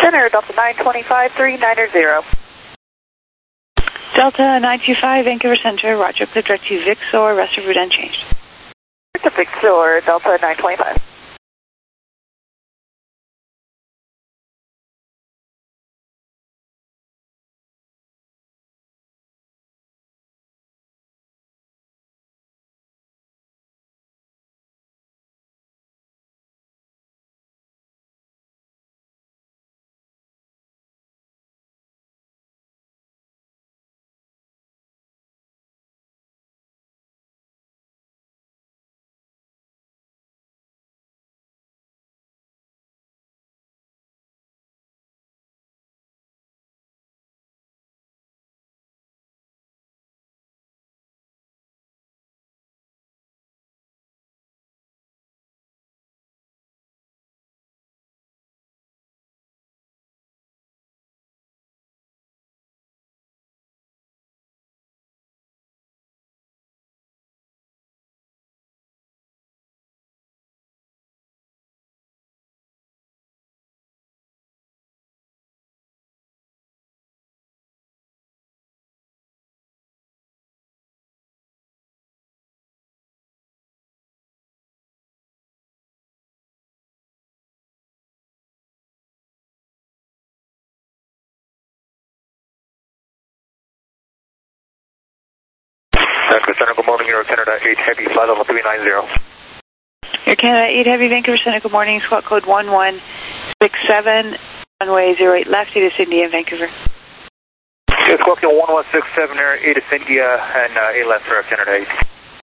Center, Delta 925-390. Delta 925, Vancouver Center, roger. Clear direct to Vixor, rest of route unchanged. To Vixor, Delta 925. Center, good morning, Air Canada 8 Heavy, flight level 390. Air Canada 8 Heavy, Vancouver Center, good morning, squawk code 1167, runway 08 left, ATIS India, Vancouver. Yes, squawking 1167, Air ATIS India, and 8 left for Air Canada 8.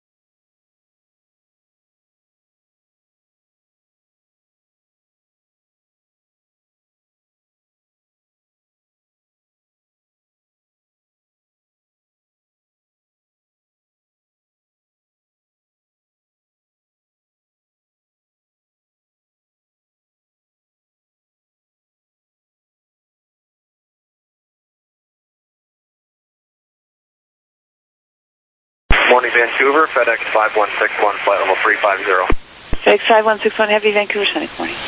Morning, Vancouver, FedEx 5161, flight level 350. FedEx 5161 Heavy, Vancouver Center, good morning.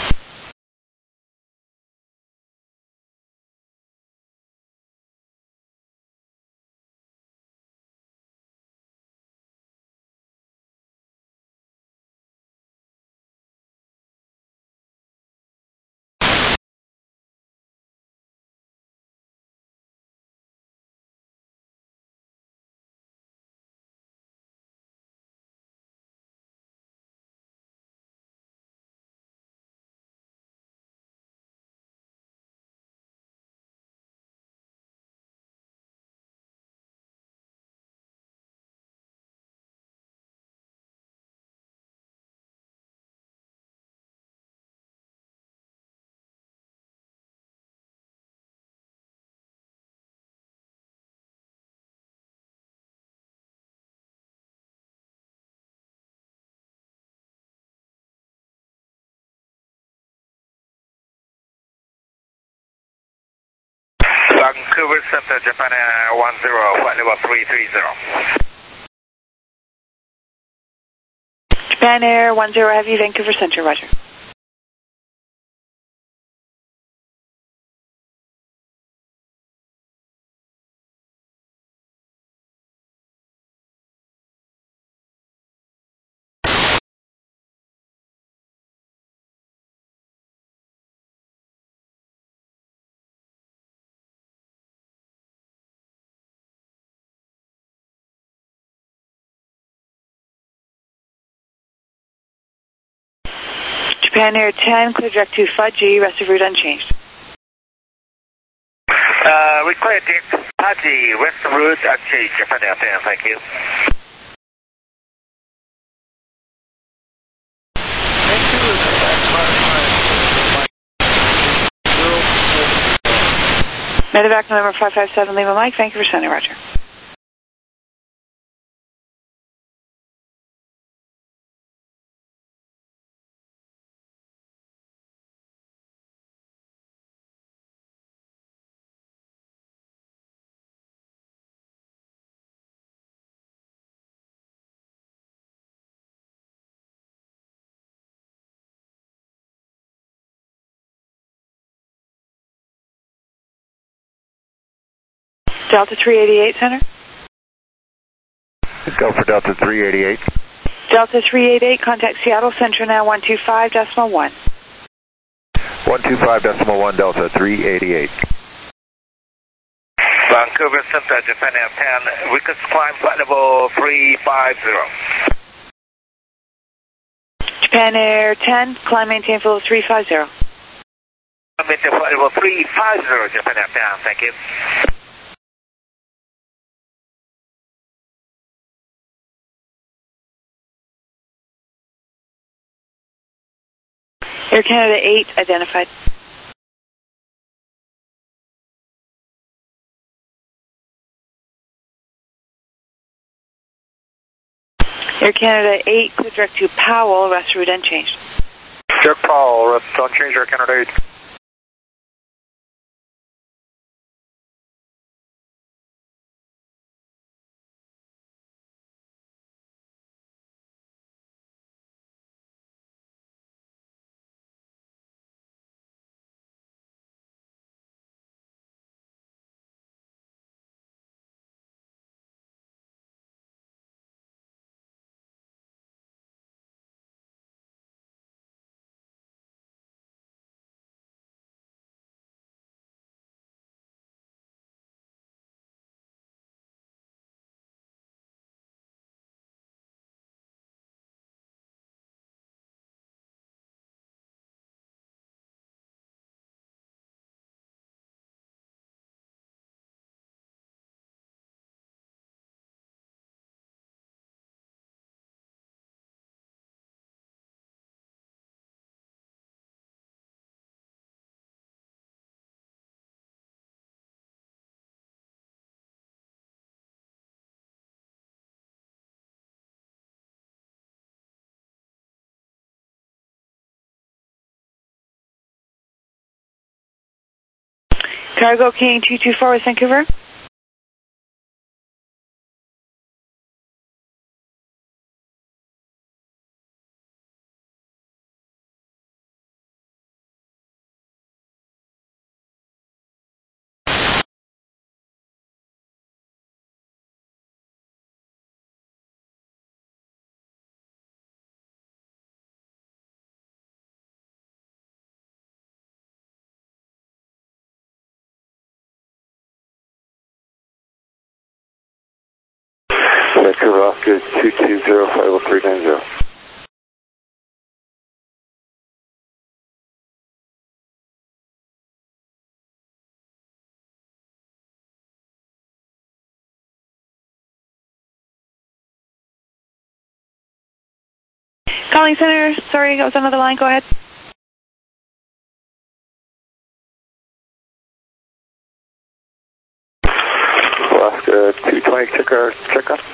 Vancouver Center, Japan Air 10, flight level 330. Japan Air 10 Heavy, Vancouver Center, roger. Japan Air 10, clear direct to Fuji, rest of route unchanged. Required Fuji, rest route unchanged, Japan Air 10, thank you. Medevac November 557, Lima Mike, Vancouver Center, roger. Delta 388 Center. Go for Delta 388. Delta 388, contact Seattle Central now 125.1. 125.1 Delta 388. Vancouver Center, Japan Air 10, Vickers climb flight level 350. Japan Air 10, climb maintain for level 350. Maintain flight level 350, Japan Air 10, thank you. Air Canada 8, identified. Air Canada 8, clear direct to Powell, rest route unchanged. Direct Powell, rest unchanged, Air Canada 8. Cargo King 224 with Vancouver. Vancouver Oscar 220, flight level 390. Calling Center, sorry, I was on another line, go ahead. Alaska 220, check on.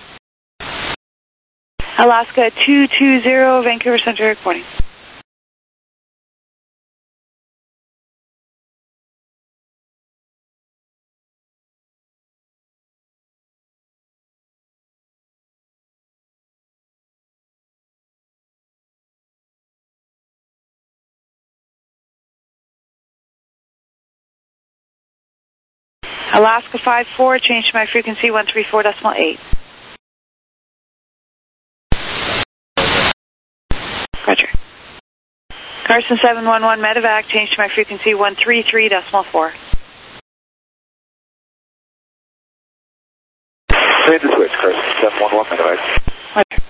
Alaska 220, Vancouver Center, reporting. Alaska 54, change to my frequency 134.8. Roger. Carson 711 medevac, change to my frequency 133.4. Made the switch, Carson 711 medevac. Roger.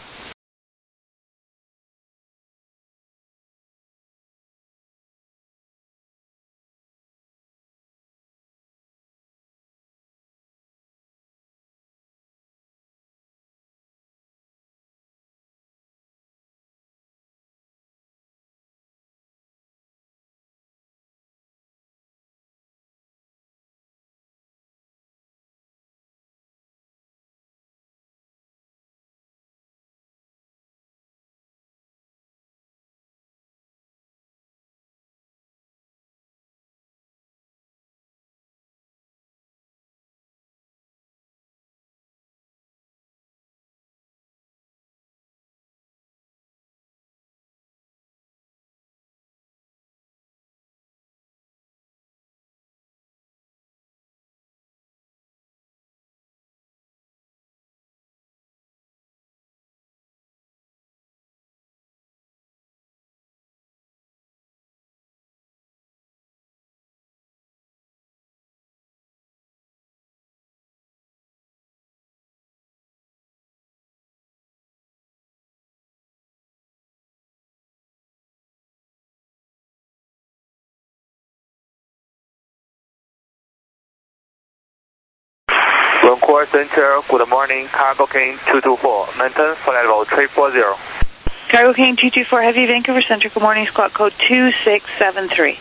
Core Center, good morning, Cargo King 224, maintain flight level 340. Cargo King 224 Heavy, Vancouver Center. Good morning, squawk code 2673.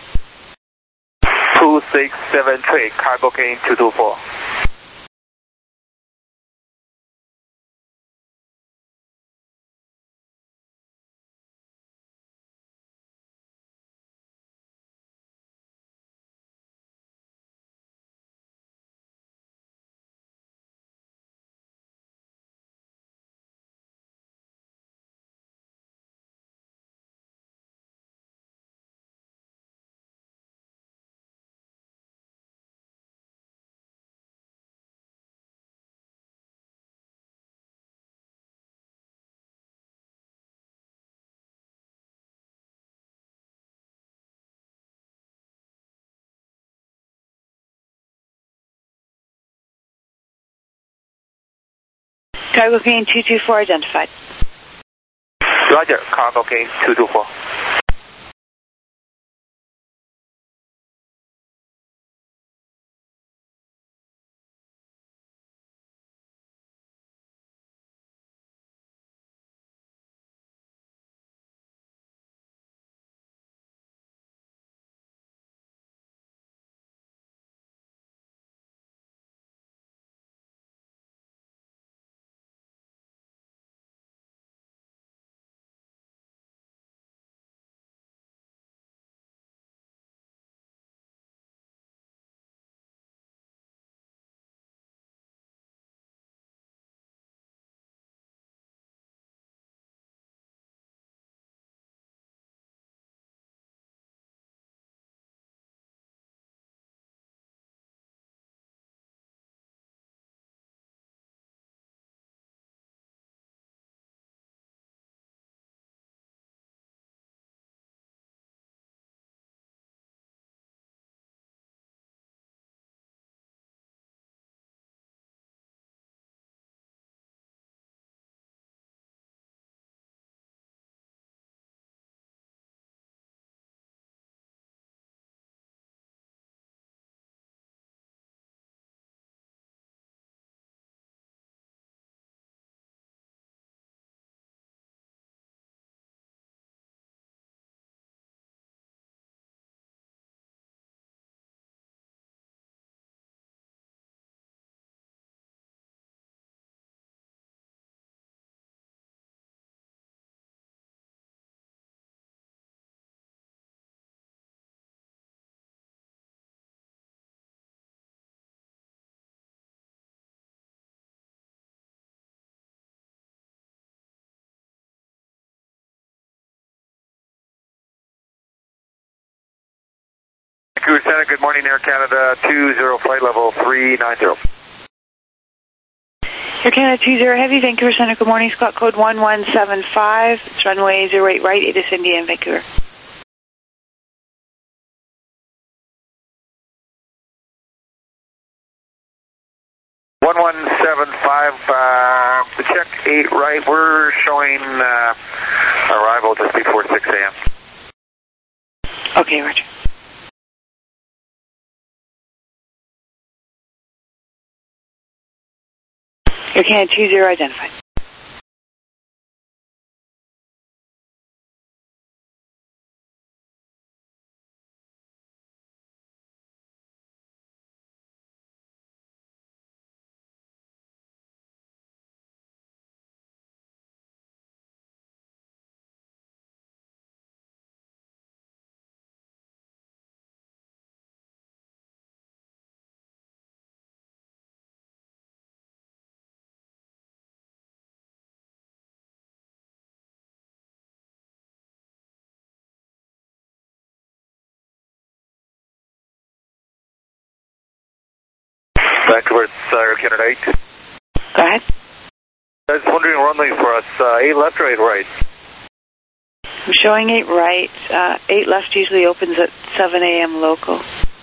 2673, Cargo King 224. Cargo King 224 identified. Roger, Cargo King 224. Vancouver Center, good morning, Air Canada 20, flight level 390. Air Canada 20 Heavy, Vancouver Center. Good morning, squawk code 1175. It's runway 08 right, ATIS India in Vancouver. One 1175, check 8 right, we're showing arrival just before 6 a.m. Okay, Roger. Air Canada 20 identified. Vancouver, Air Canada 8. Go ahead. I was wondering runway for us, 8 left or 8 right? I'm showing 8 right. 8 left usually opens at 7 a.m. local.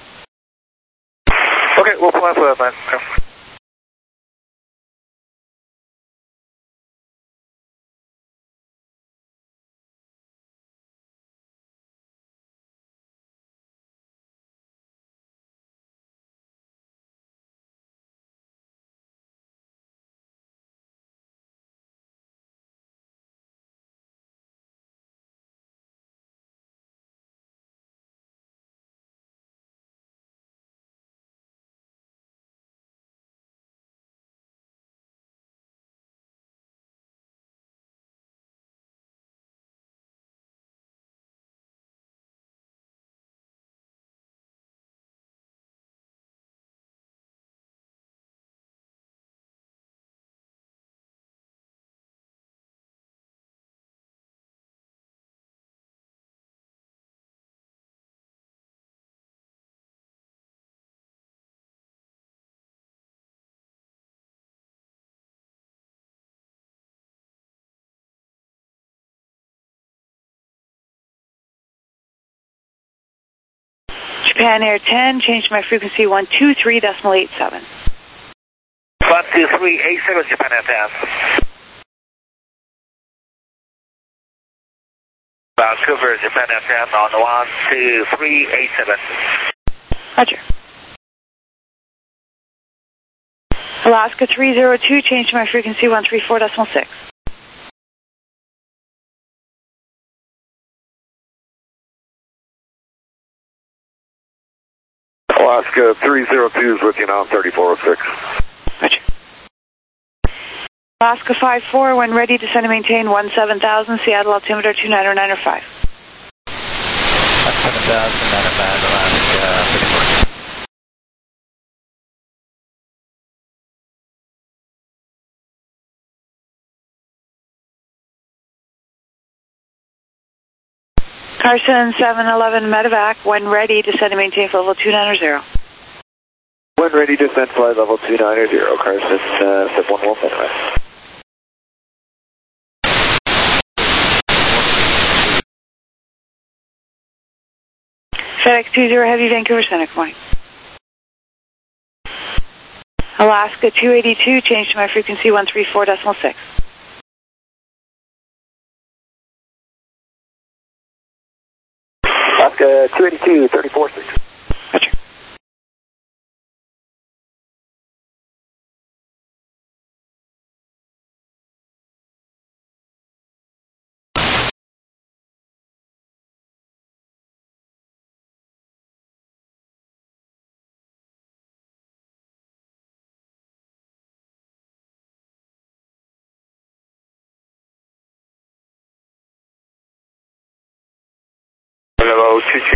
Okay, we'll plan for that, man. Okay. Japan Air 10, change my frequency 123.87. 12387, Japan Air 10. Vancouver, Japan Air 10 on 12387. Roger. Alaska 302, change my frequency 134.6. Alaska 302 is with you now, 3406. Roger. Alaska 54, when ready, descend and maintain 17,000, Seattle altimeter 290905. 17,00905, Alaska 54. Carson 711 medevac, when ready, descend and maintain level 290. When ready, descend flight level 290, Carson, step 11 medevac. FedEx 20 Heavy, Vancouver Center, good morning. Alaska 282, change to my frequency 134.6. Alaska 282, 34.6. Roger. Level 22.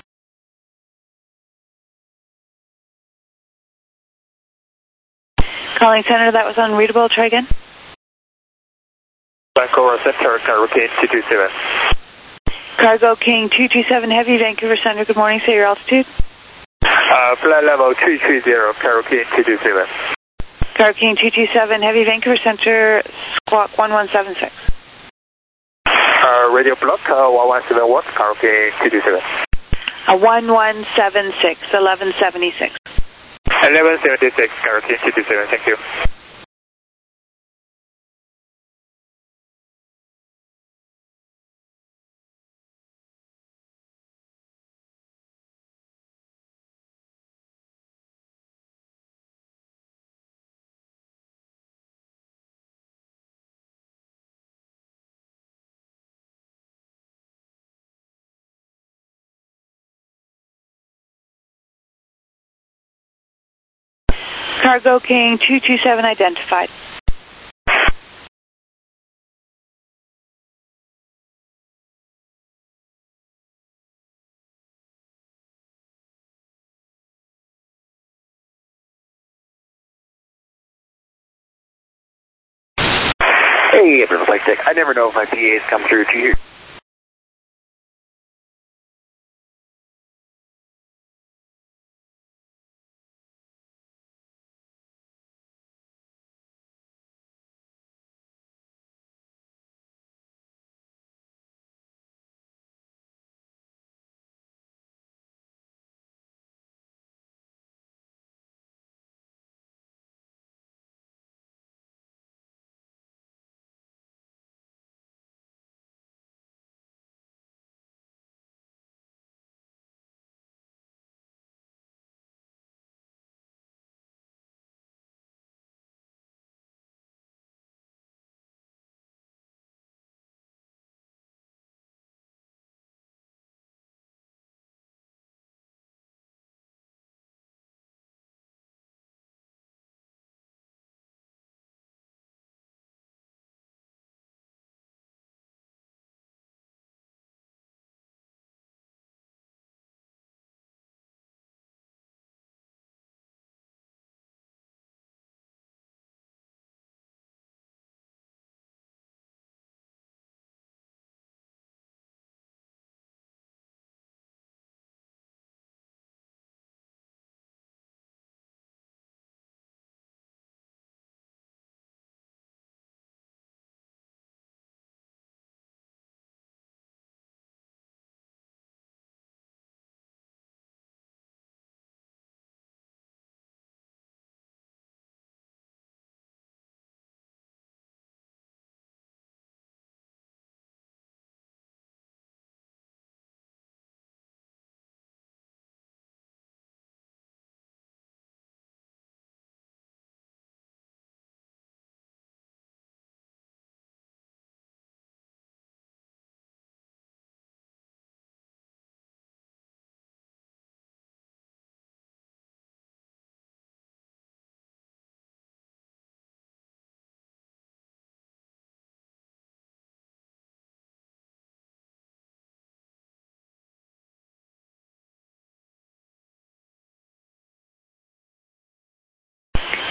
Calling center, that was unreadable, try again. Vancouver Center, Cargo King 227. Cargo King 227 Heavy, Vancouver Center, good morning, say your altitude. Flight level 230, Cargo King 227. Cargo King 227 Heavy, Vancouver Center, squawk 1176. Radio block 1171, Cargo King 227. 1176, 1176. 1176, Cargo King 227, thank you. Cargo King 227 identified. Hey, everyone, Flight Tech. I never know if my PAs come through to you.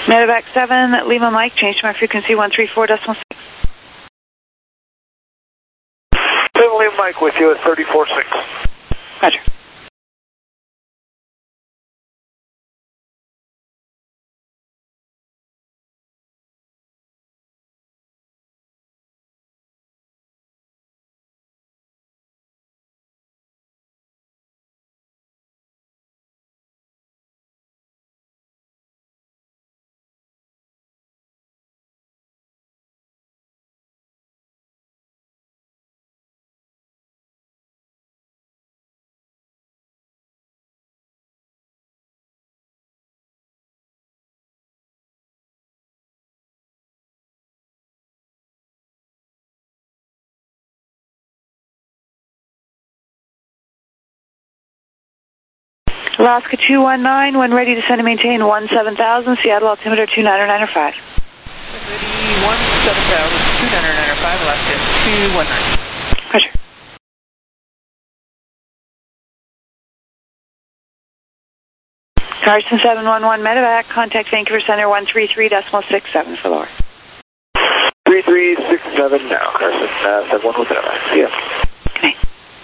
Medevac 7, Lima Mike, change to my frequency 134.6. Lima Mike with you at 34.6. Roger. Alaska 219, when ready to send and maintain 17,000, Seattle altimeter 29905. Ready, 17,000, 29905, Alaska 219. Roger. Carson 711 Medevac, contact Vancouver Center 133.67 for lower. 3367 now, Carson. 711 Medevac. See ya. Good night.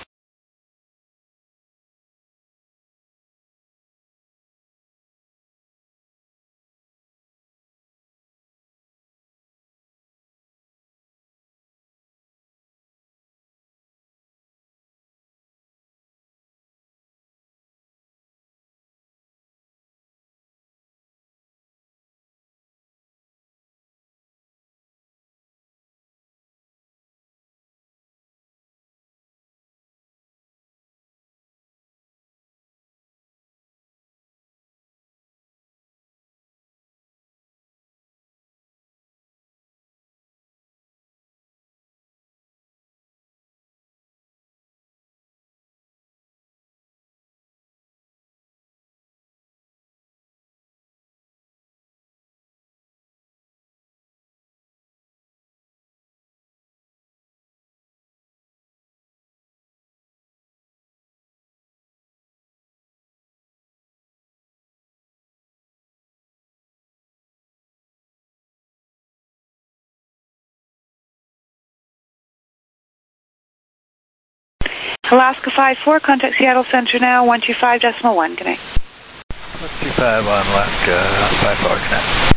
Alaska 54, contact Seattle Center now 125.1. Good night. 125 on Alaska 54, good night.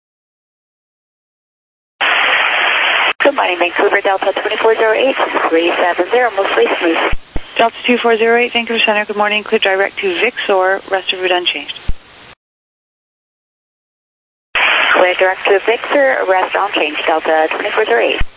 Good morning, Vancouver, Delta 2408, 370, mostly smooth. Delta 2408, Vancouver Center, good morning. Clear direct to Vixor, rest of route unchanged. Clear direct to Victor, rest unchanged, Delta 2408.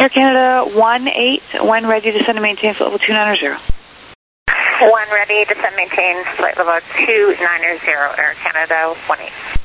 Air Canada 18, when ready to send and maintain flight level 290. 1 ready, descend maintain flight level 290, Air Canada 18.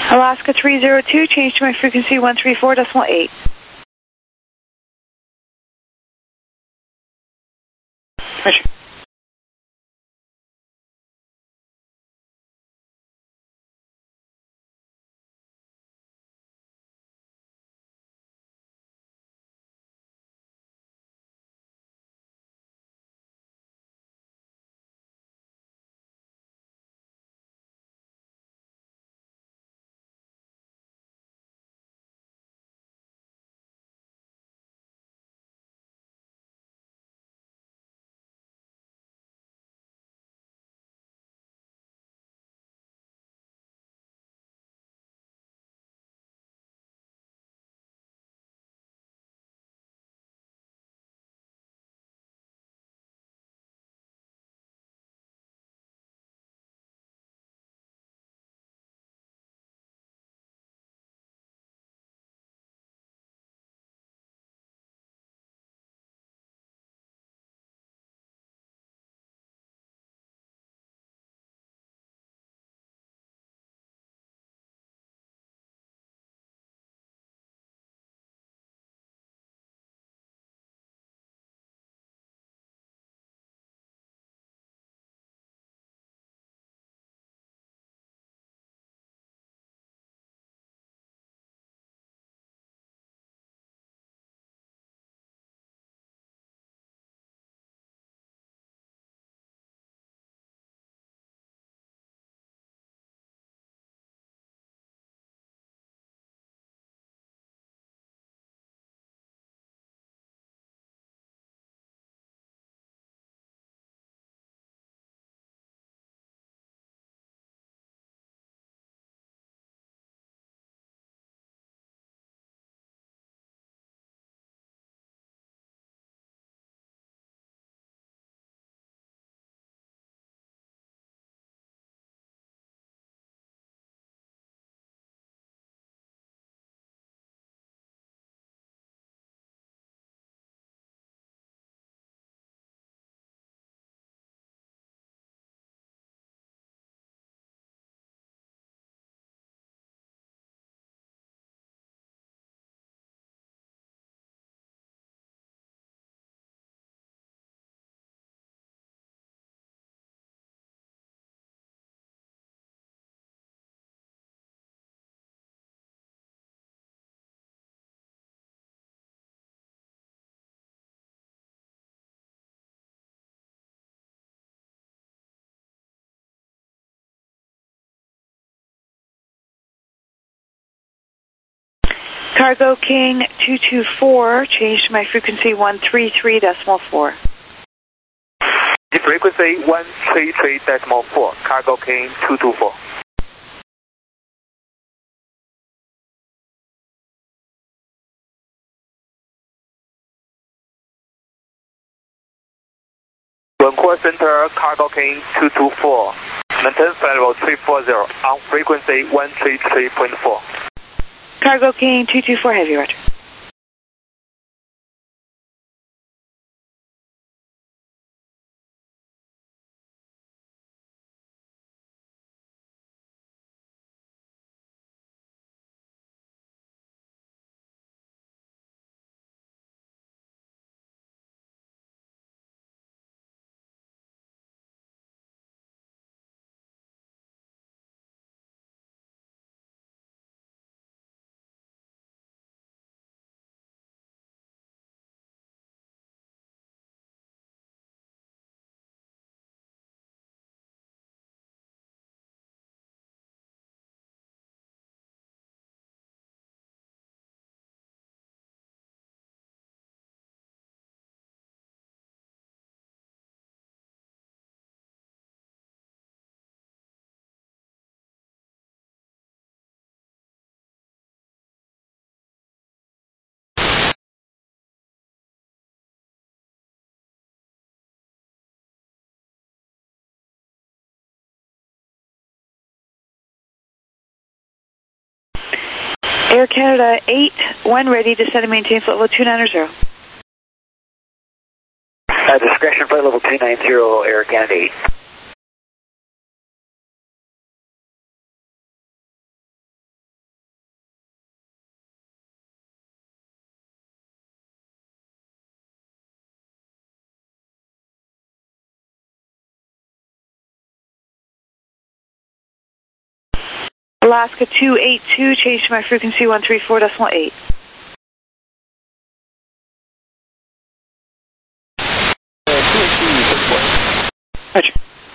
Alaska 302, change to my frequency 134.8. Roger. Cargo King 224, change to my frequency 133.4. The frequency 133.4, Cargo King 224. Vancouver Center, Cargo King 224. Maintain flight level 340 on frequency 133.4. Cargo King 224, heavy, roger. Air Canada 8-1 ready to descend and maintain flight level 290. Discretion flight level 290, Air Canada 8. Alaska 282, change to my frequency 134.8. Roger.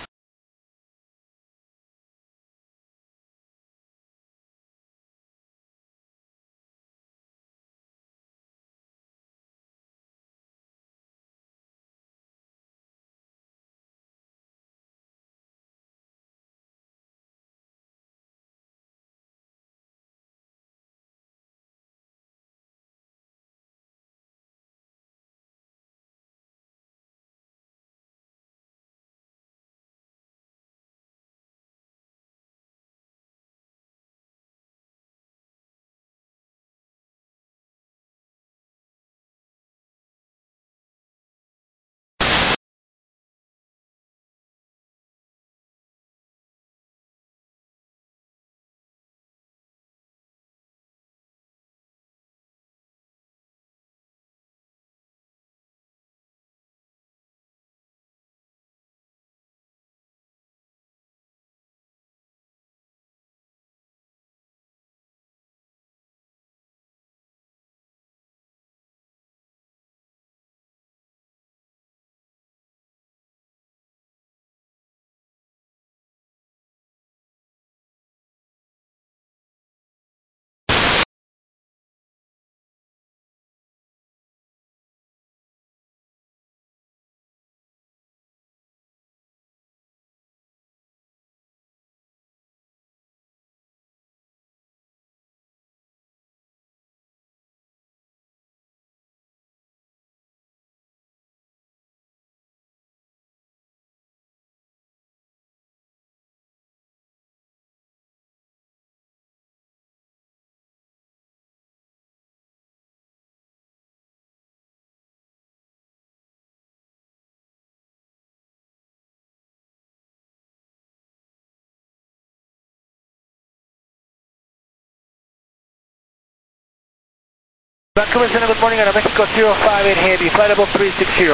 Vancouver Center, good morning, Aeromexico 058 Heavy, flight level 360,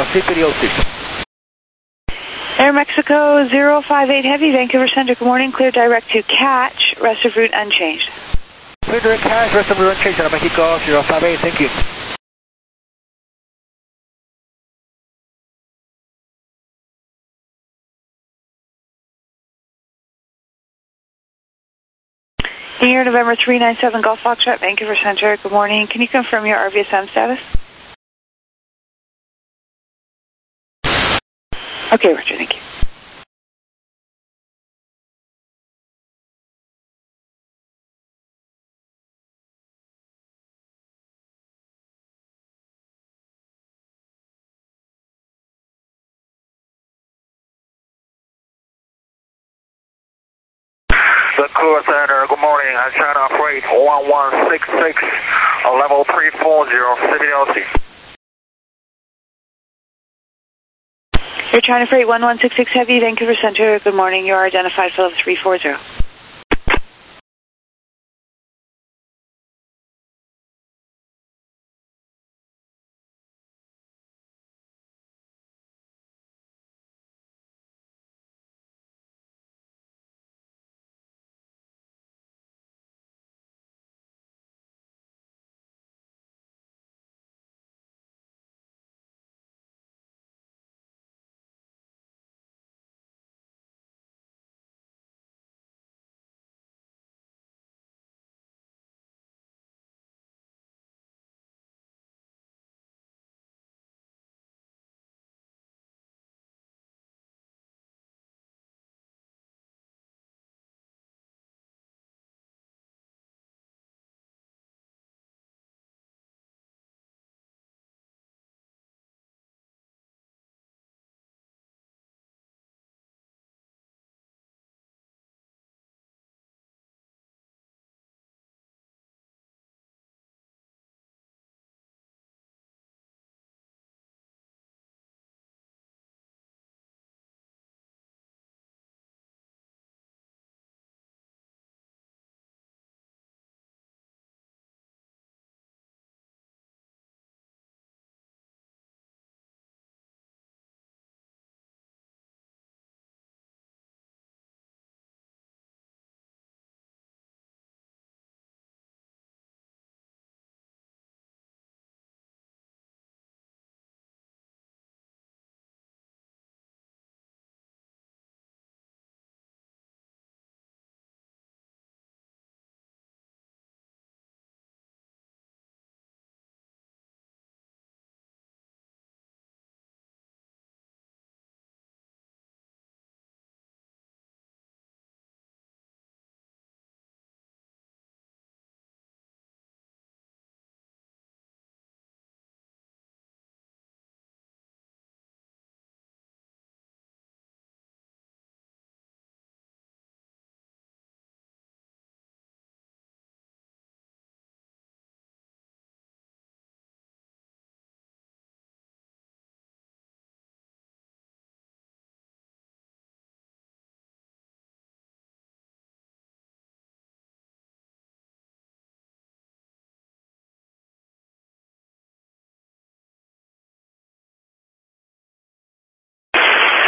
C306. Aeromexico 058 Heavy, Vancouver Center, good morning, clear direct to catch, rest of route unchanged. Clear direct catch, rest of route unchanged, Aeromexico 058, thank you. Year November 397 Golf Foxtrot, Vancouver Center, good morning, can you confirm your RVSM status? Okay, Roger, thank you. Vancouver Center, good morning. China Freight 1166, level 340, C306. You're China Freight 1166 Heavy, Vancouver Center, good morning, you are identified for level 340.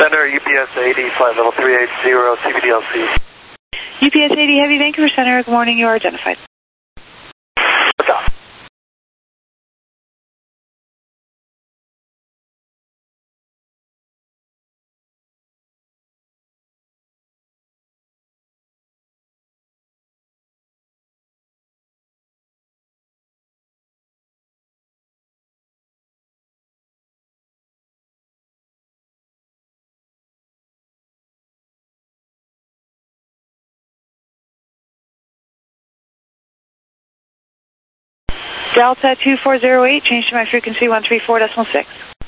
Center UPS 80, flight level 380, TPDLC. UPS 80 Heavy, Vancouver Center. Good morning. You are identified. What's up? Delta 2408, change to my frequency 134.6.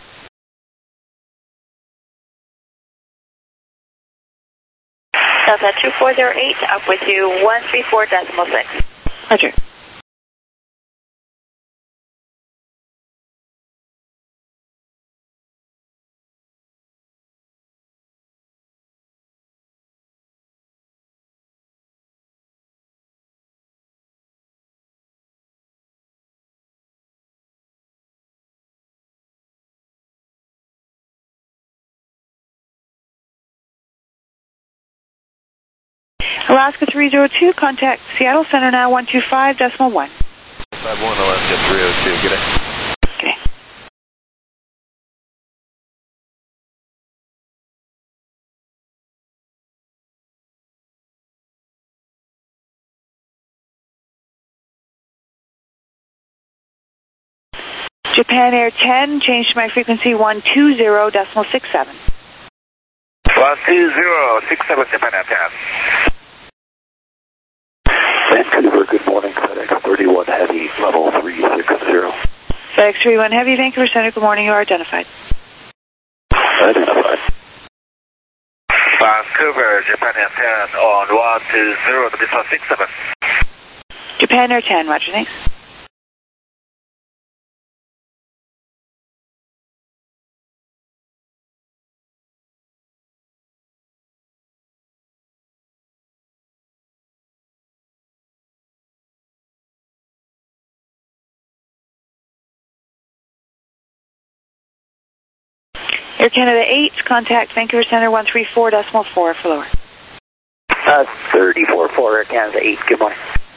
Delta 2408, up with you 134.6. Roger. Alaska 302, contact Seattle Center now 125.1. 51 Alaska 302, good day. Okay. Japan Air 10, change to my frequency 120.67. 12067 Japan Air 10. Vancouver, good morning. FedEx 31 Heavy, level 360. FedEx 31 Heavy, Vancouver Center. Good morning. You are identified. Identified. Vancouver, Japan Air 10 on 120.67. Japan Air 10, roger, thanks. Air Canada 8, contact Vancouver Center 134.4 for lower. 34-4, Air Canada 8, good morning.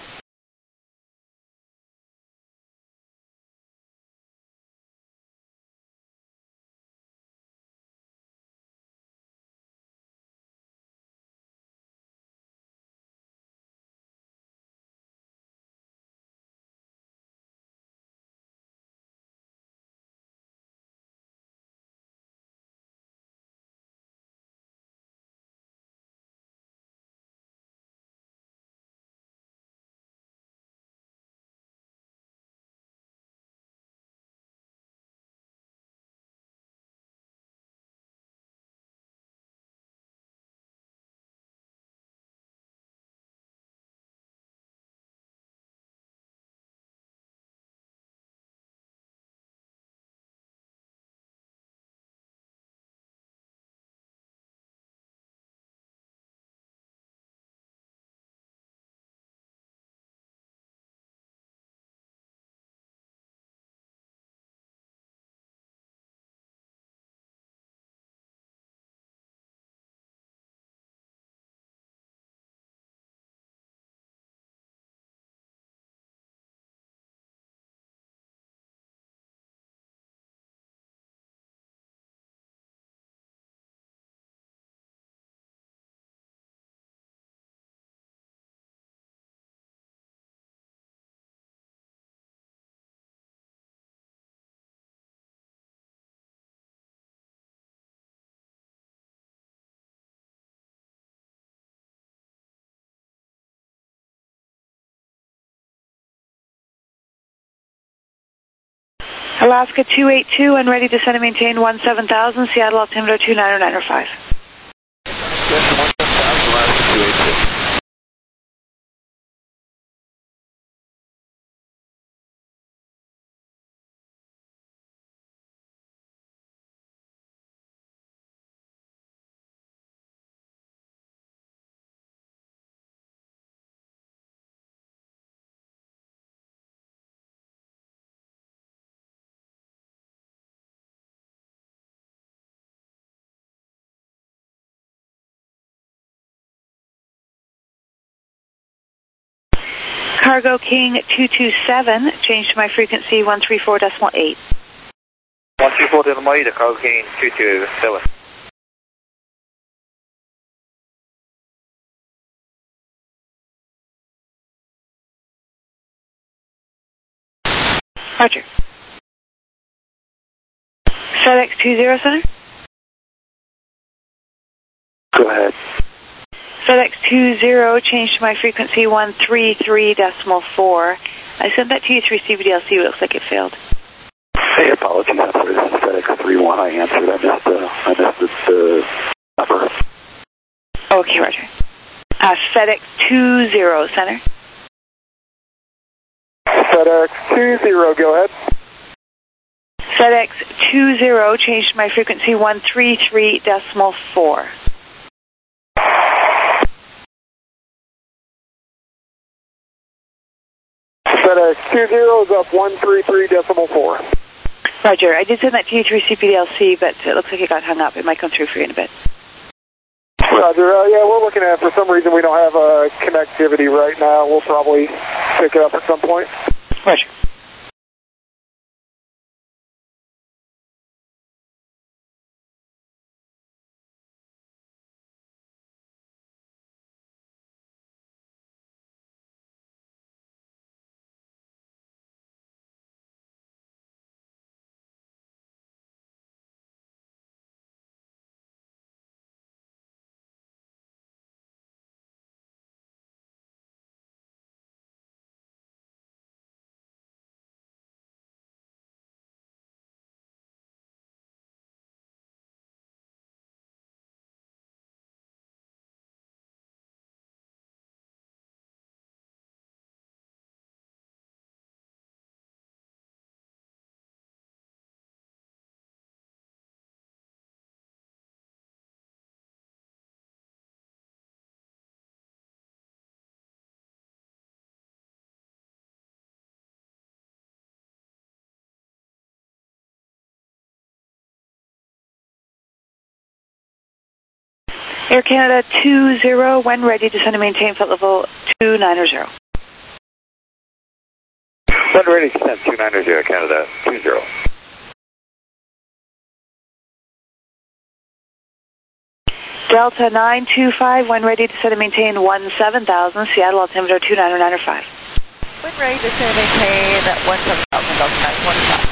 Alaska 282 and ready to send and maintain 17,000, Seattle altimeter 29095. Yes, 17,000 Alaska 282. Cargo King 227, change to my frequency 134.8. 134.8, Cargo King 227. Roger. FedEx 20 Center? Go ahead. FedEx 20, change to my frequency 133.4. I sent that to you through CBDLC, but it looks like it failed. Hey, apologies. I'm sorry. This is FedEx 31. I answered. I missed the number. Okay, Roger. FedEx 20 Center? FedEx 20, go ahead. FedEx 20, change to my frequency 133.4. FedEx 20 is up 133.4. Roger. I did send that to you through CPDLC, but it looks like it got hung up. It might come through for you in a bit. Roger. Yeah, we're looking at it. For some reason, we don't have connectivity right now. We'll probably pick it up at some point. Roger. Air Canada 20, when ready, descend and maintain flight level 290. When ready, descend 290, Canada 20. Delta 925, when ready, descend and maintain 17,000, Seattle altimeter 29095. When ready, descend and maintain 17,000, Delta 925.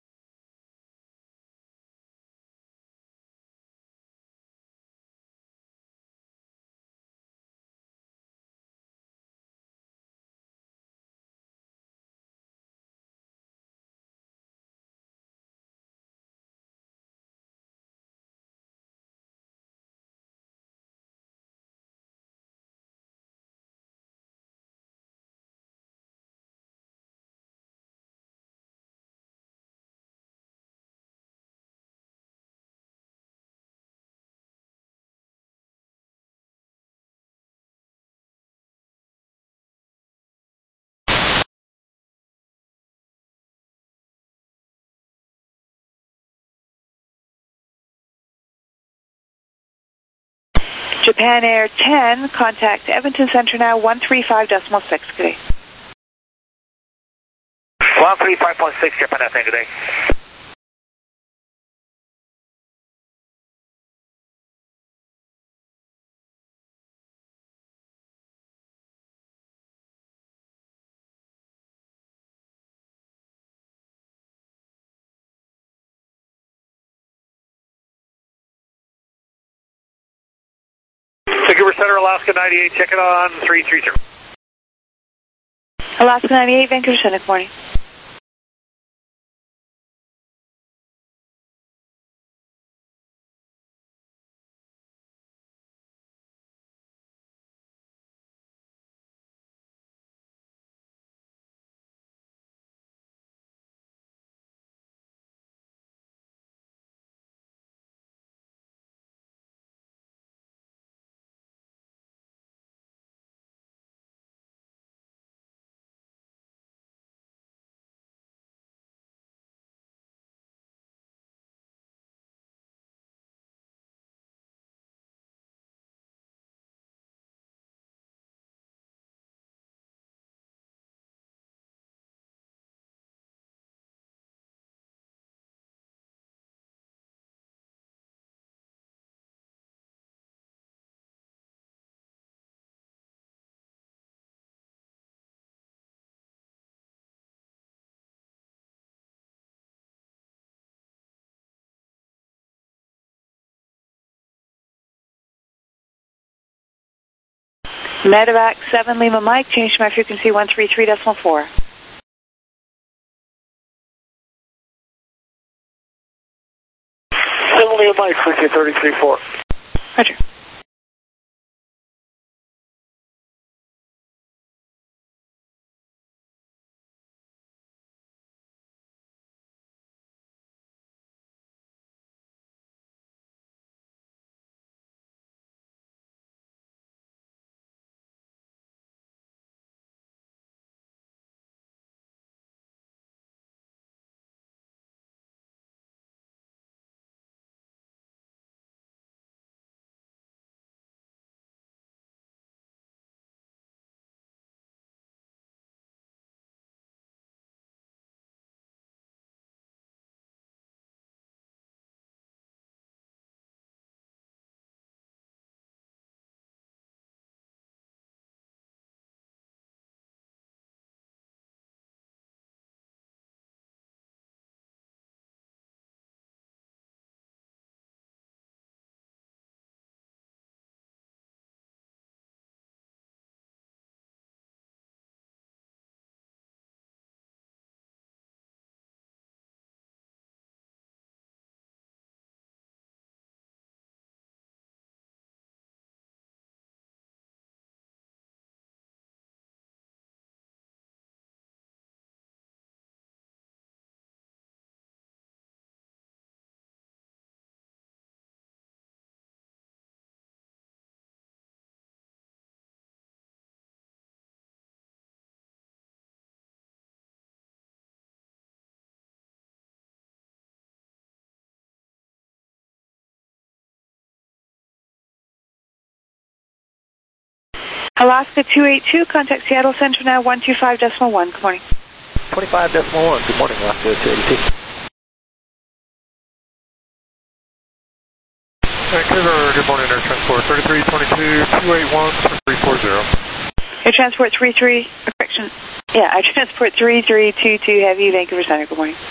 Japan Air 10, contact Edmonton Center now 135.6. Good day. 135.6, Japan Air 10, good day. Vancouver Center, Alaska 98, check it on 330. Alaska 98, Vancouver Center, good morning. Medevac 7 Lima Mike, change to my frequency 133.4. Lima Mike, frequency 33.4. Roger. Alaska 282, contact Seattle Central now 125.1. Good morning. 25.1. Good morning, Alaska 282. Vancouver, good morning, Air Transport 3322 281 340. Air Transport 33, correction. Yeah, Air Transport 3322 Heavy, Vancouver Center. Good morning.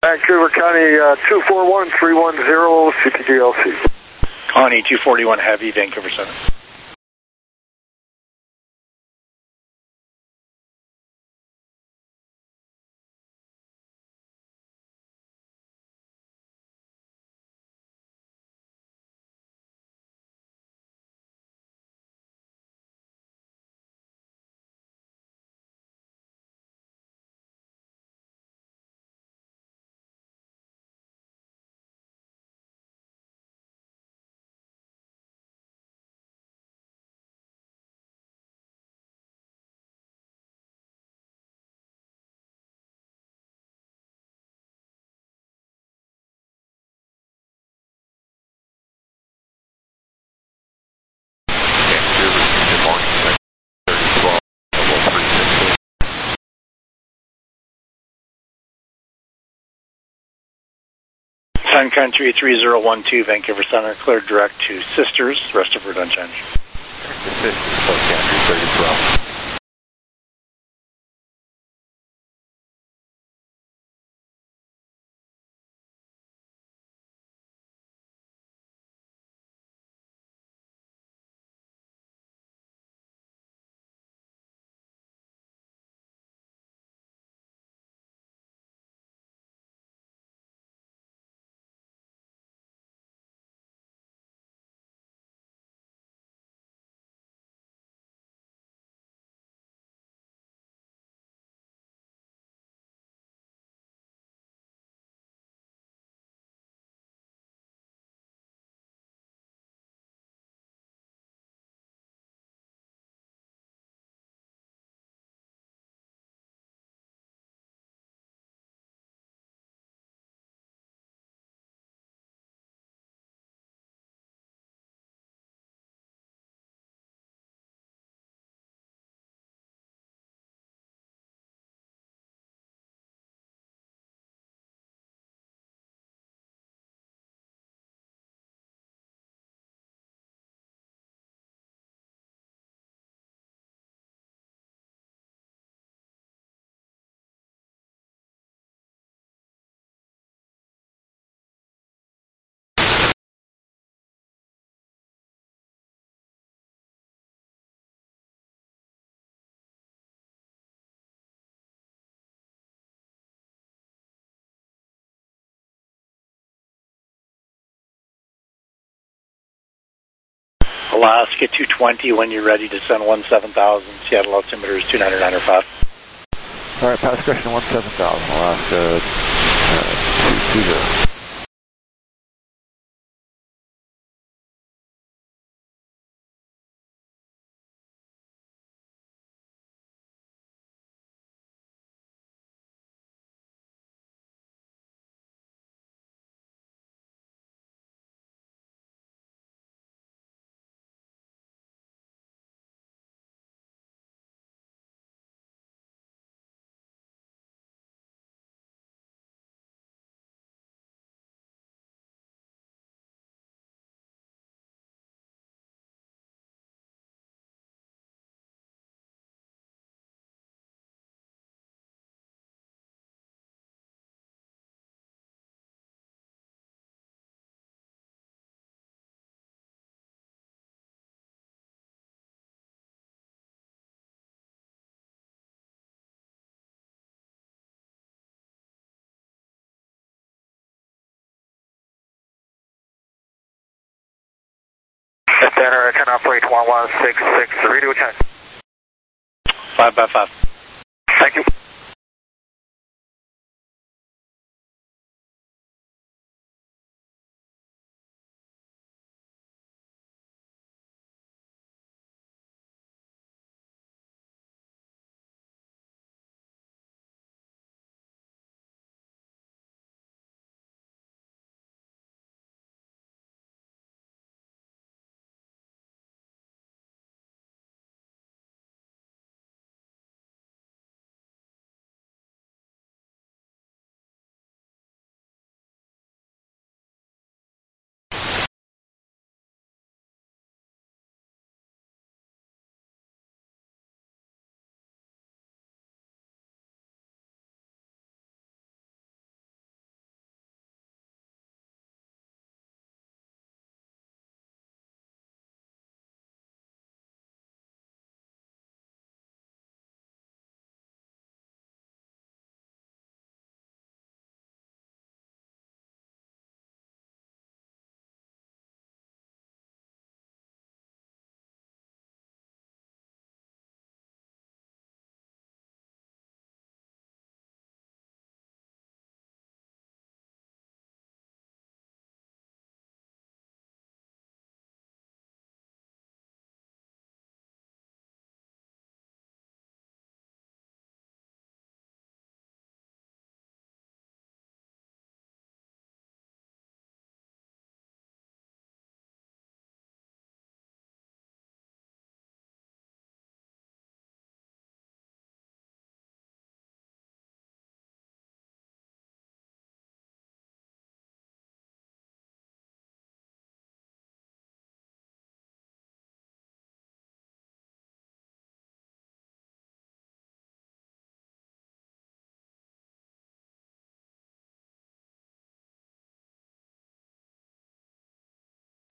Vancouver County 241310 CPDLC. Connie 241 Heavy, Vancouver Center. Sun Country 3012, Vancouver Center, cleared direct to Sisters, rest of route unchanged. Sisters, Sun Country 3012. Alaska 220, when you're ready to send 17,000, Seattle altimeter is 299.5. All right, pass correction 17,000, Alaska 220. Center, can operate 1166, radio check. 5x5. Thank you.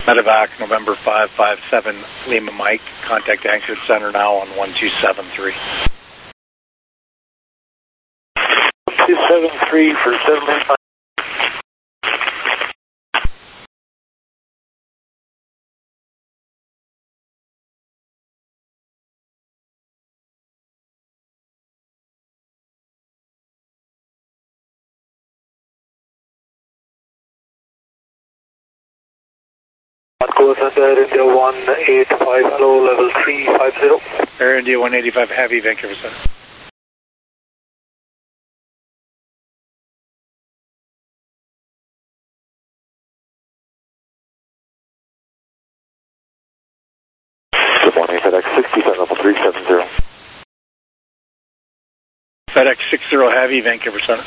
Medevac, November 557, Lima Mike. Contact Anchorage Center now on 1273. 273 for 715. Air India 185, hello, level 350. Air India 185 Heavy, Vancouver Center. Good morning, FedEx 67, level 370. FedEx 60 Heavy, Vancouver Center.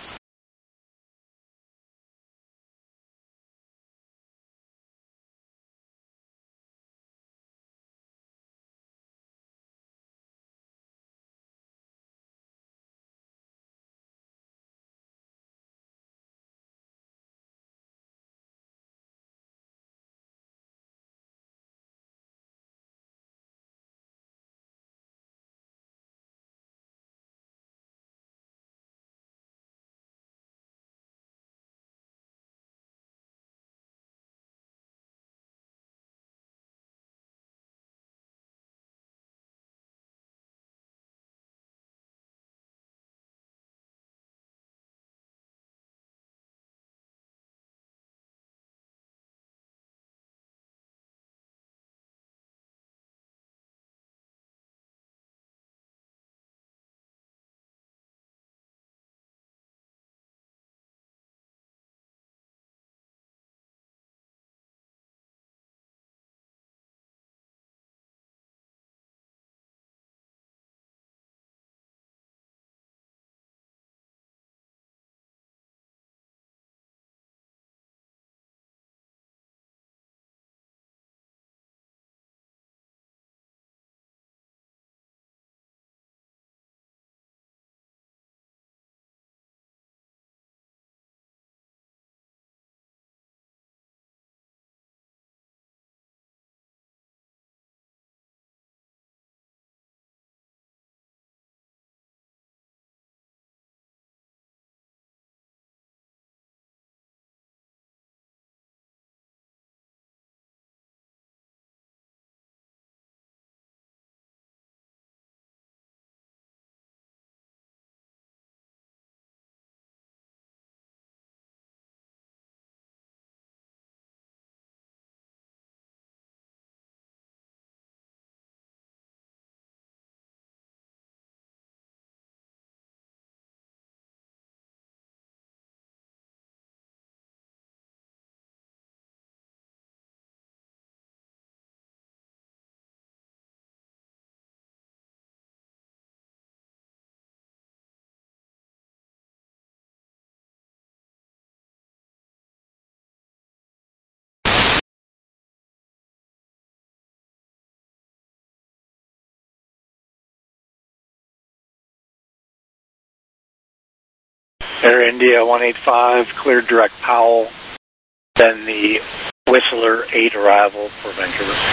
Air India 185, cleared direct Powell, then the Whistler 8 arrival for Vancouver.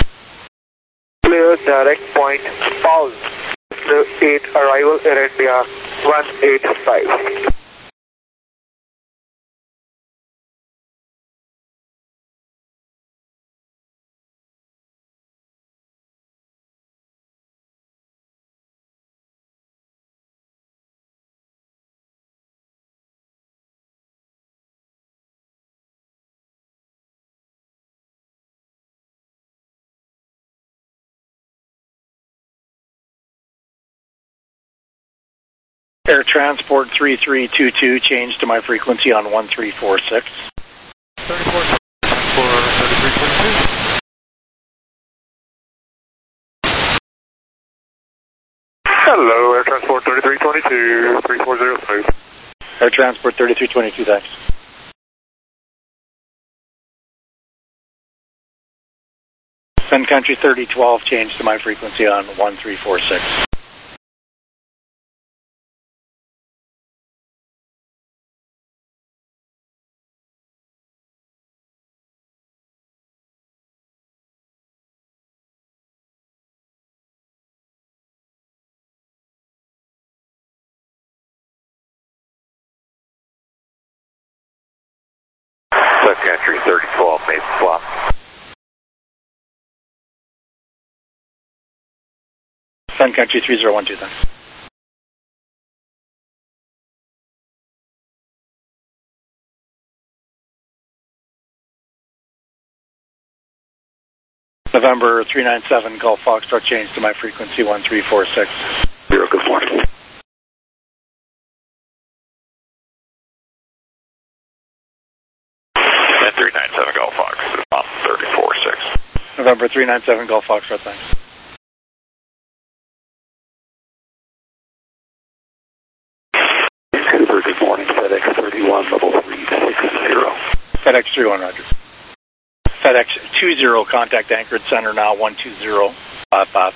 Clear direct point Powell, the 8 arrival, Air India 185. Air Transport 3322, change to my frequency on 1346. 34 for 3322. Hello, Air Transport 3322, 3403. Air Transport 3322, thanks. Sun Country 3012, change to my frequency on 1346. Country 3012, made swap. Sun Country 3012, thanks. November 397 Golf Foxtrot, change to my frequency 1346. 0, good morning. And 397 Golf Fox, on 346. November 397 Golf Foxtrot, thanks. Vancouver, good morning. FedEx 31, level 360. FedEx 31, roger. FedEx 20, contact Anchorage Center now 12055.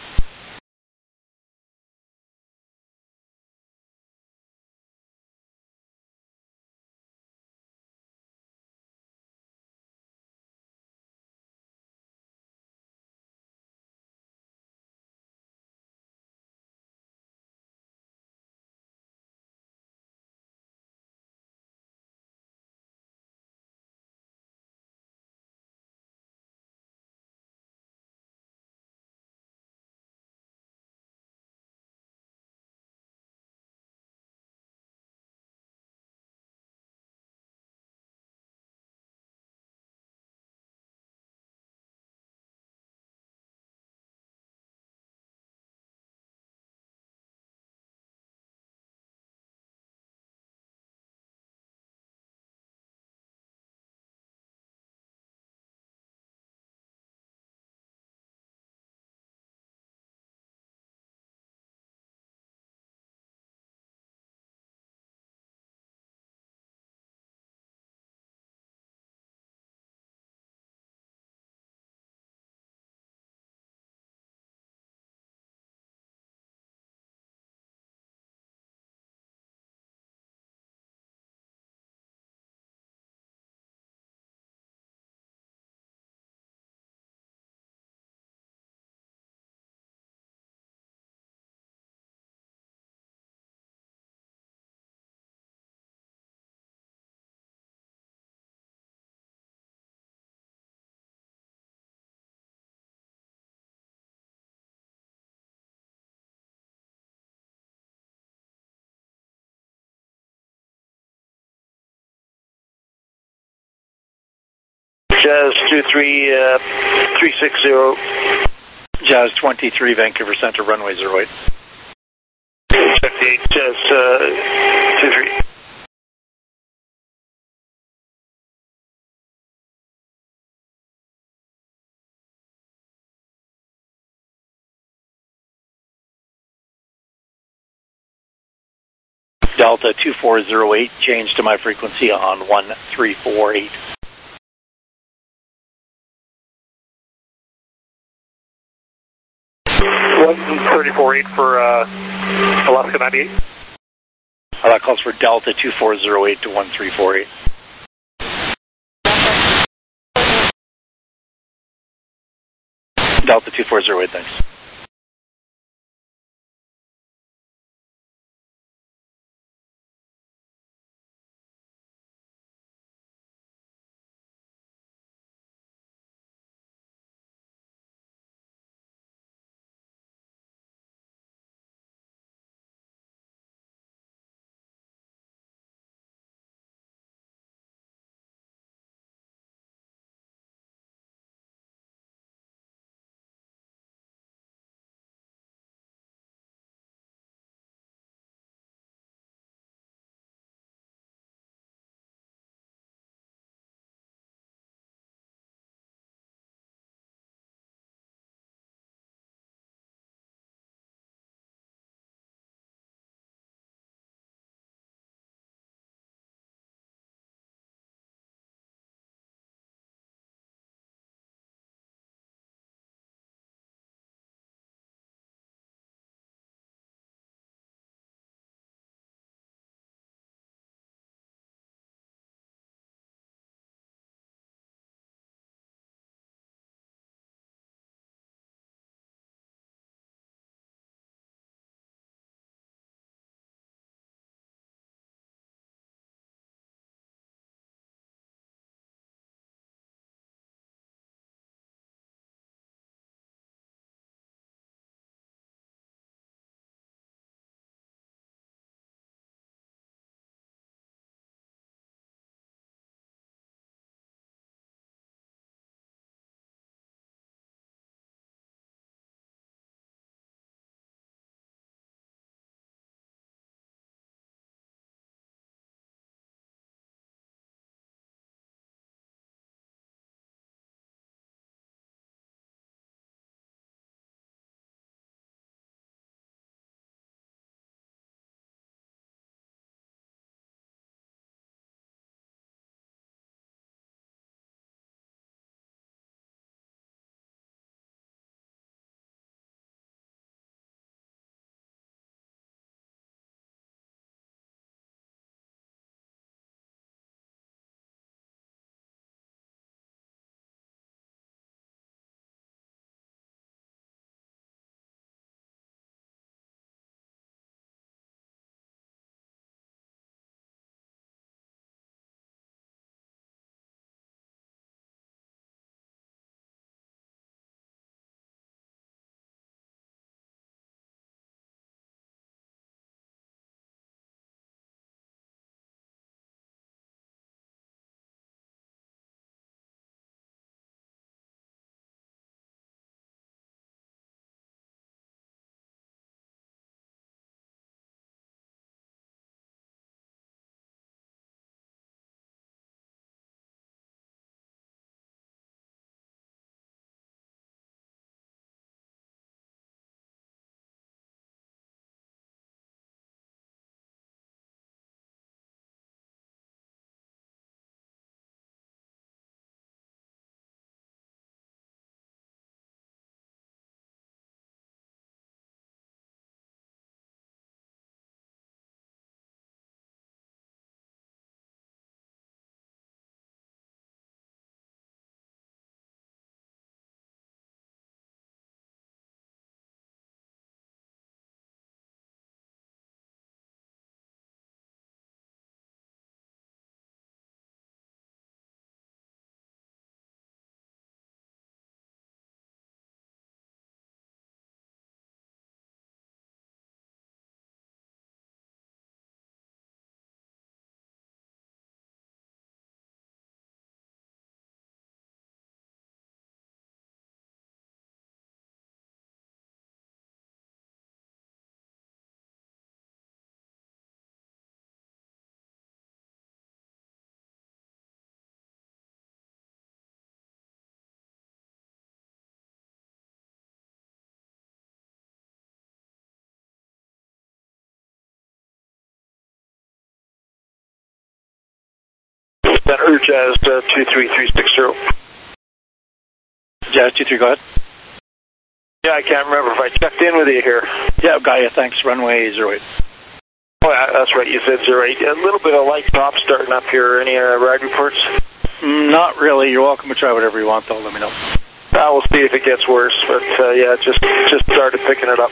Jazz 23360. Jazz 23, Vancouver Center, runway 08. 58, Jazz 23. Delta 2408, change to my frequency on 1348. 134.8 for Alaska 98. That calls for Delta 2408 to 1348. Delta 2408, thanks. Center, Jazz 23360. Jazz 23, go ahead. Yeah, I can't remember if I checked in with you here. Yeah, got you. Thanks. Runway 08. Oh, yeah, that's right. You said 08. A little bit of light top starting up here. Any ride reports? Not really. You're welcome to try whatever you want, though. Let me know. We'll see if it gets worse. But yeah, just started picking it up.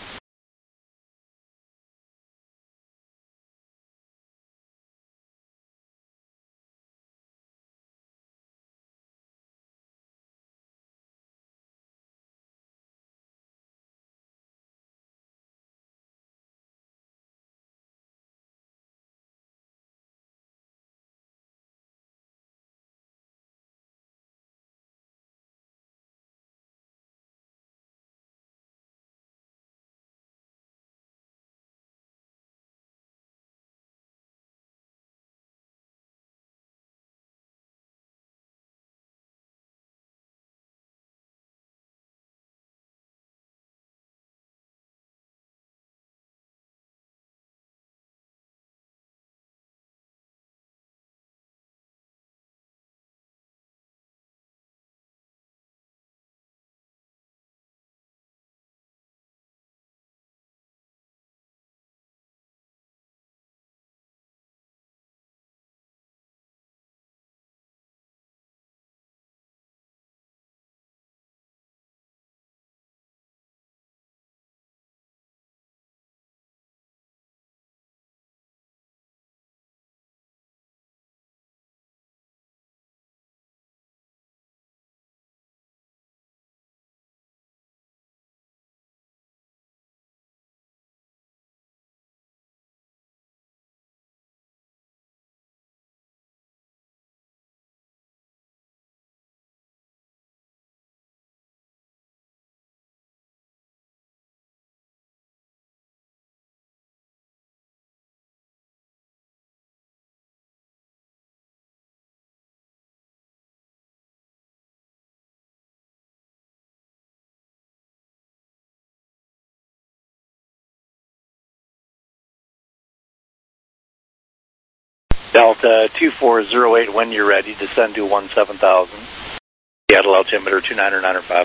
Delta 2408, when you're ready, descend to 17,000. Seattle altimeter 29905.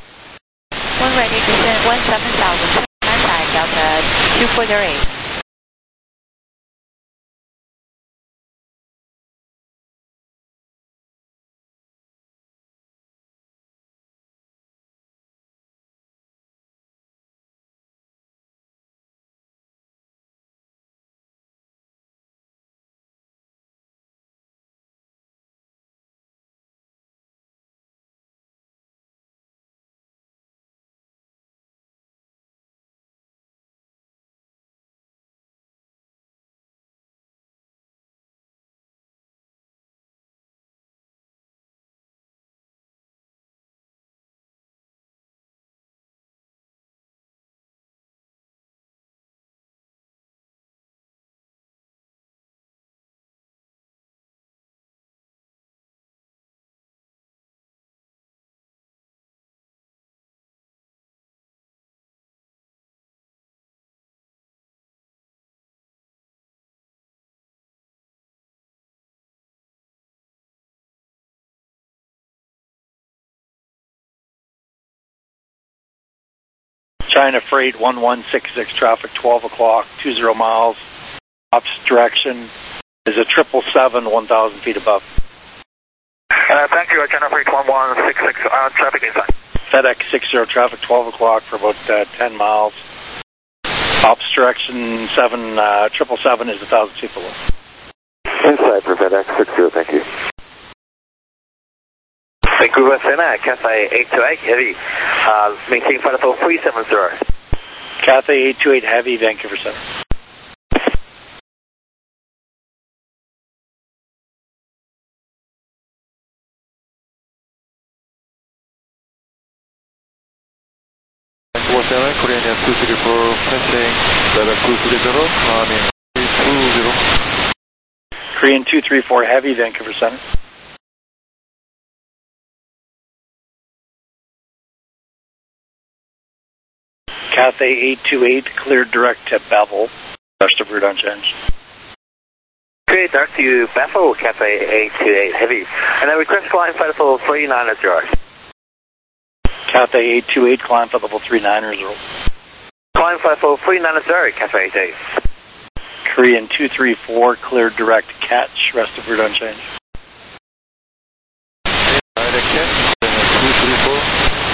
When ready, descend 17,000. Delta 2408. China Freight 1166, traffic 12 o'clock, 20 miles. Ops direction is a 777, 1,000 feet above. Thank you, China Freight 1166, traffic inside. FedEx 60, traffic 12 o'clock for about 10 miles. Ops direction 777 is 1,000 feet below. Inside for FedEx 60, thank you. Vancouver Center, Cathay 828 Heavy, maintain flight level 370. Cathay 828 Heavy, Vancouver Center. Vancouver Center, Korean Air 234, passing FedEx 230, 220. Korean 234 Heavy, Vancouver Center. Cathay 828, cleared direct to Bevel. Rest of route unchanged. 38 direct to Bethel, Cafe 828 Heavy. And then request climb flight level 390. Cathay 828, climb for level 390. Climb flight level 390, Cafe 88. Korean 234, clear direct catch, rest of route unchanged. Direct catch, 234.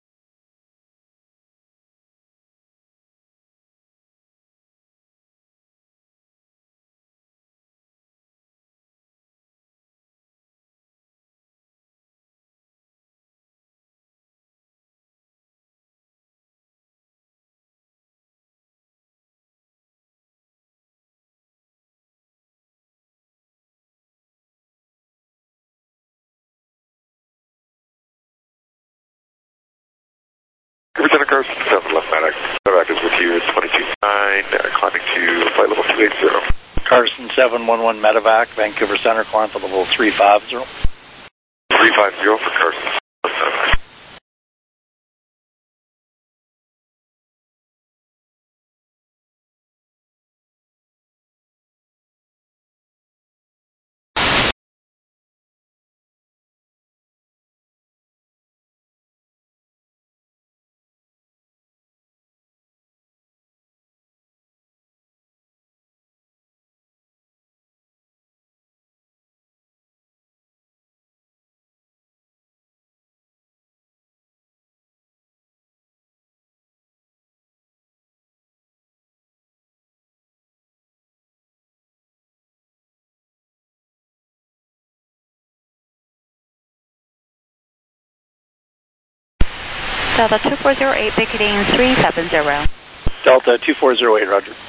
Lieutenant Carson 7 left medic. Medevac is with you at 22.9, climbing to flight level 280. Carson 711 Medevac, Vancouver Center, climb for level 350. 350 for Carson. Delta 2408, picketing 370. Delta 2408, roger.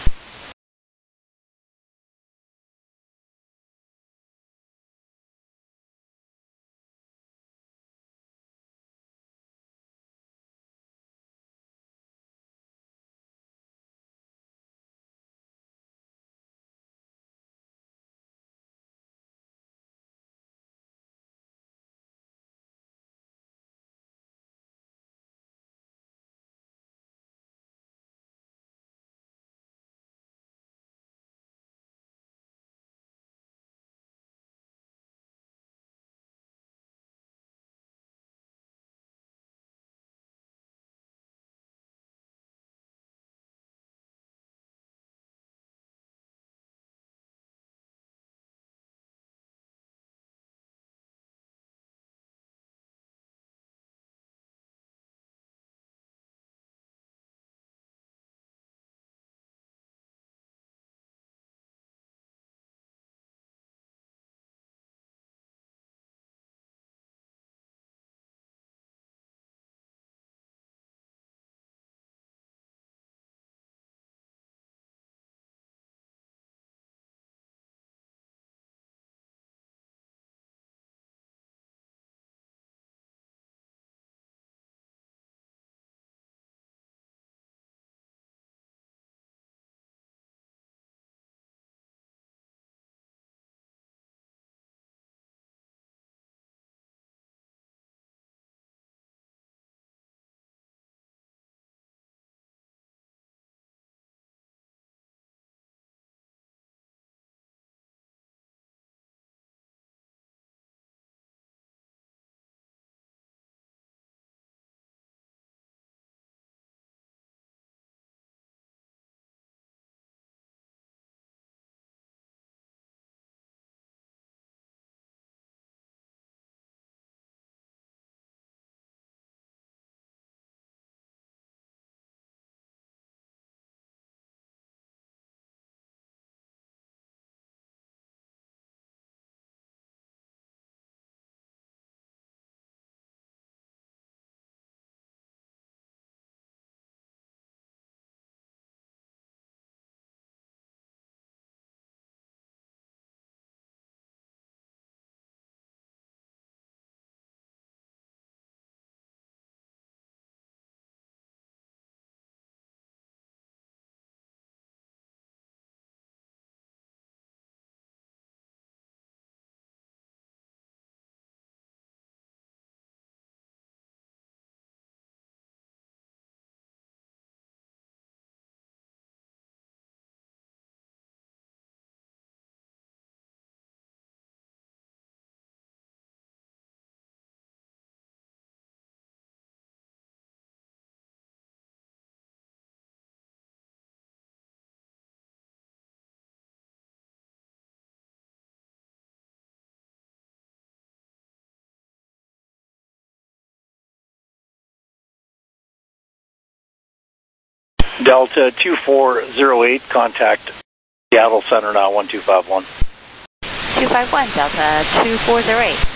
Delta 2408, contact Seattle Center now, 1251. 251, Delta 2408.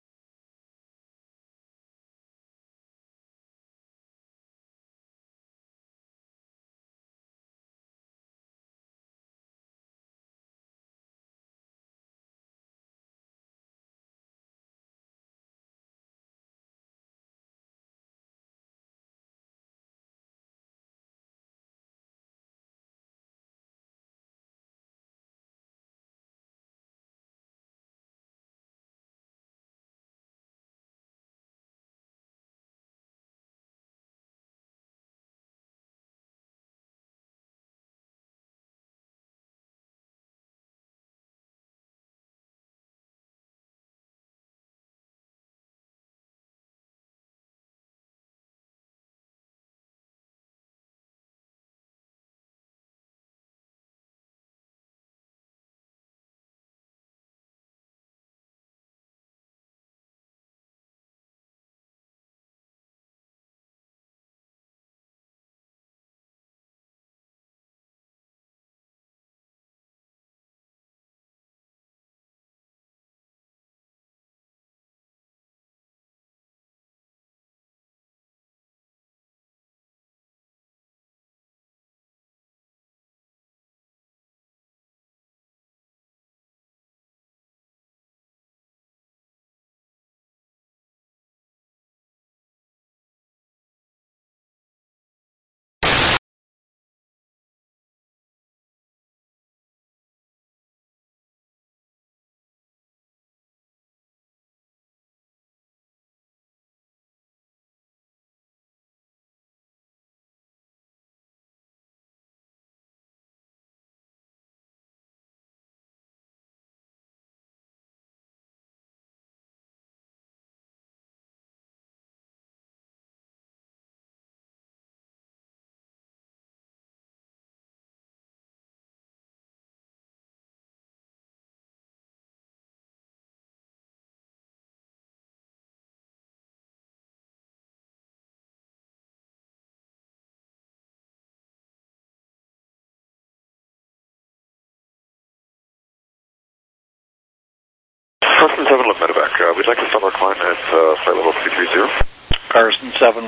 Carson 7, look medevac. We'd like to stop our climb at flight level 330. Carson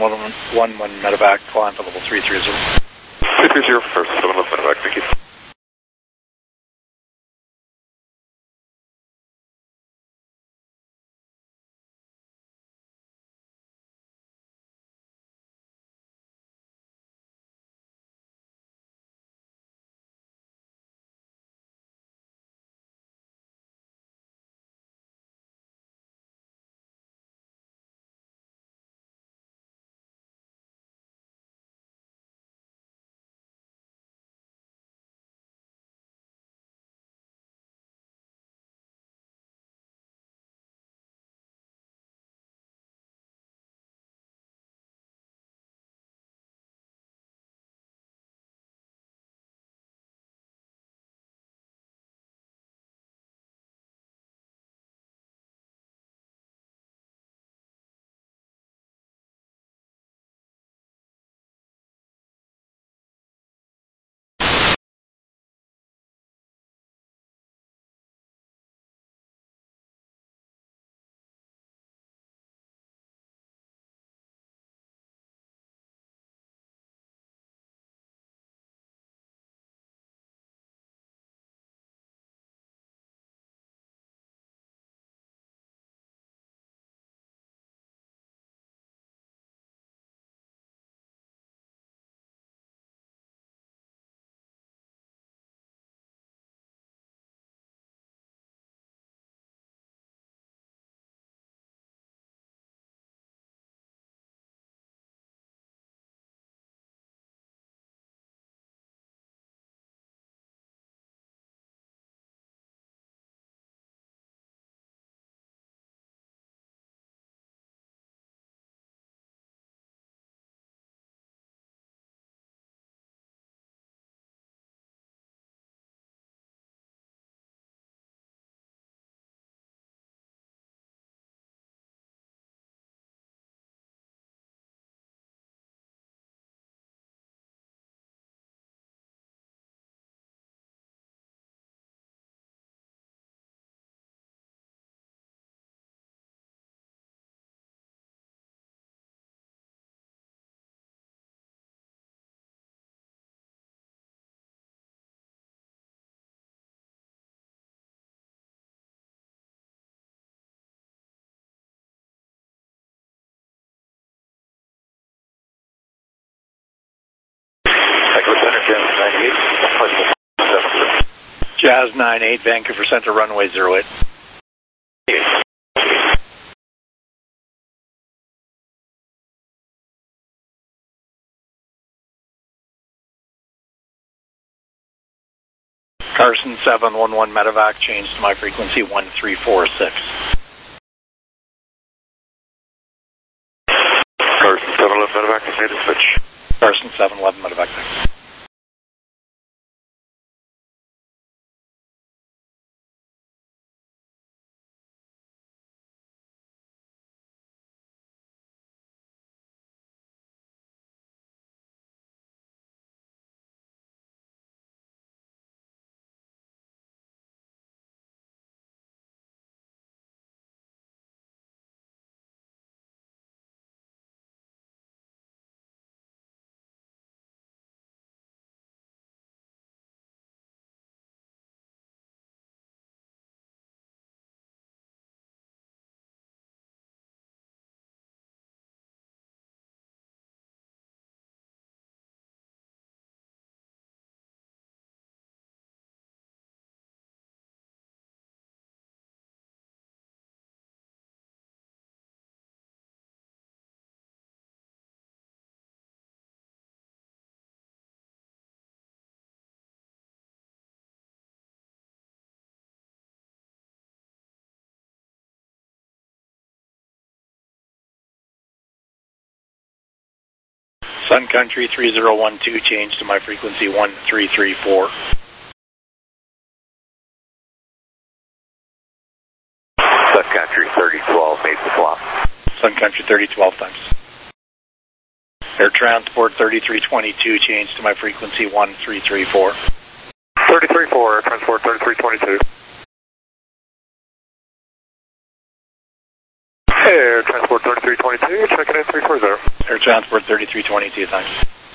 711 medevac, climb to level 330. 330, Carson 7, look medevac, thank you. Jazz 98, Vancouver Center, runway 08. Carson 711 medevac, change to my frequency 1346. Carson 711 medevac, made a switch. Carson 711 medevac. Sun Country 3012, change to my frequency 1334. Sun Country 3012, made the flop. Sun Country 3012 times. Air Transport 3322, change to my frequency 1334. 334, Air Transport 3322. Air Transport 3322, checking in 340. Air Transport 3322 times.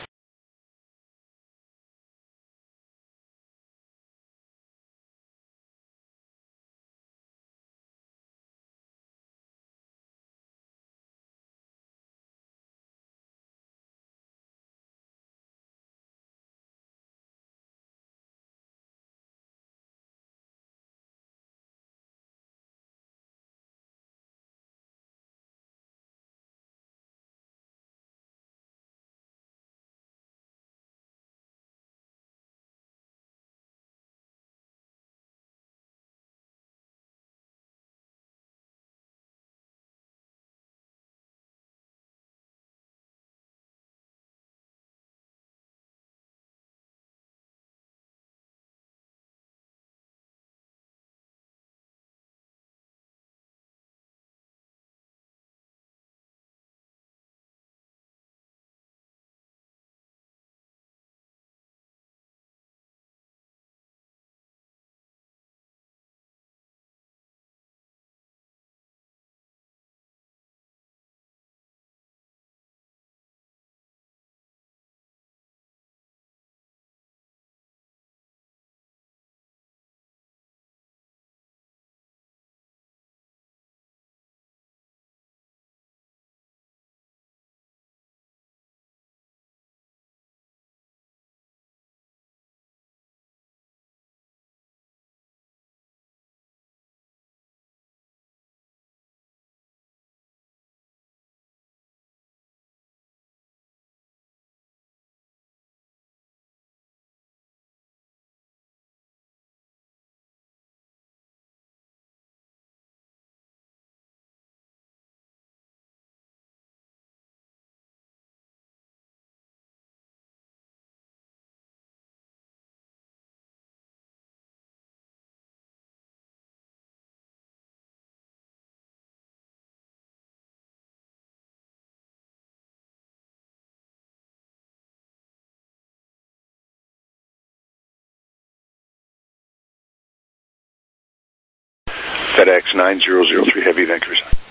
FedEx 9003 Heavy, Vancouver.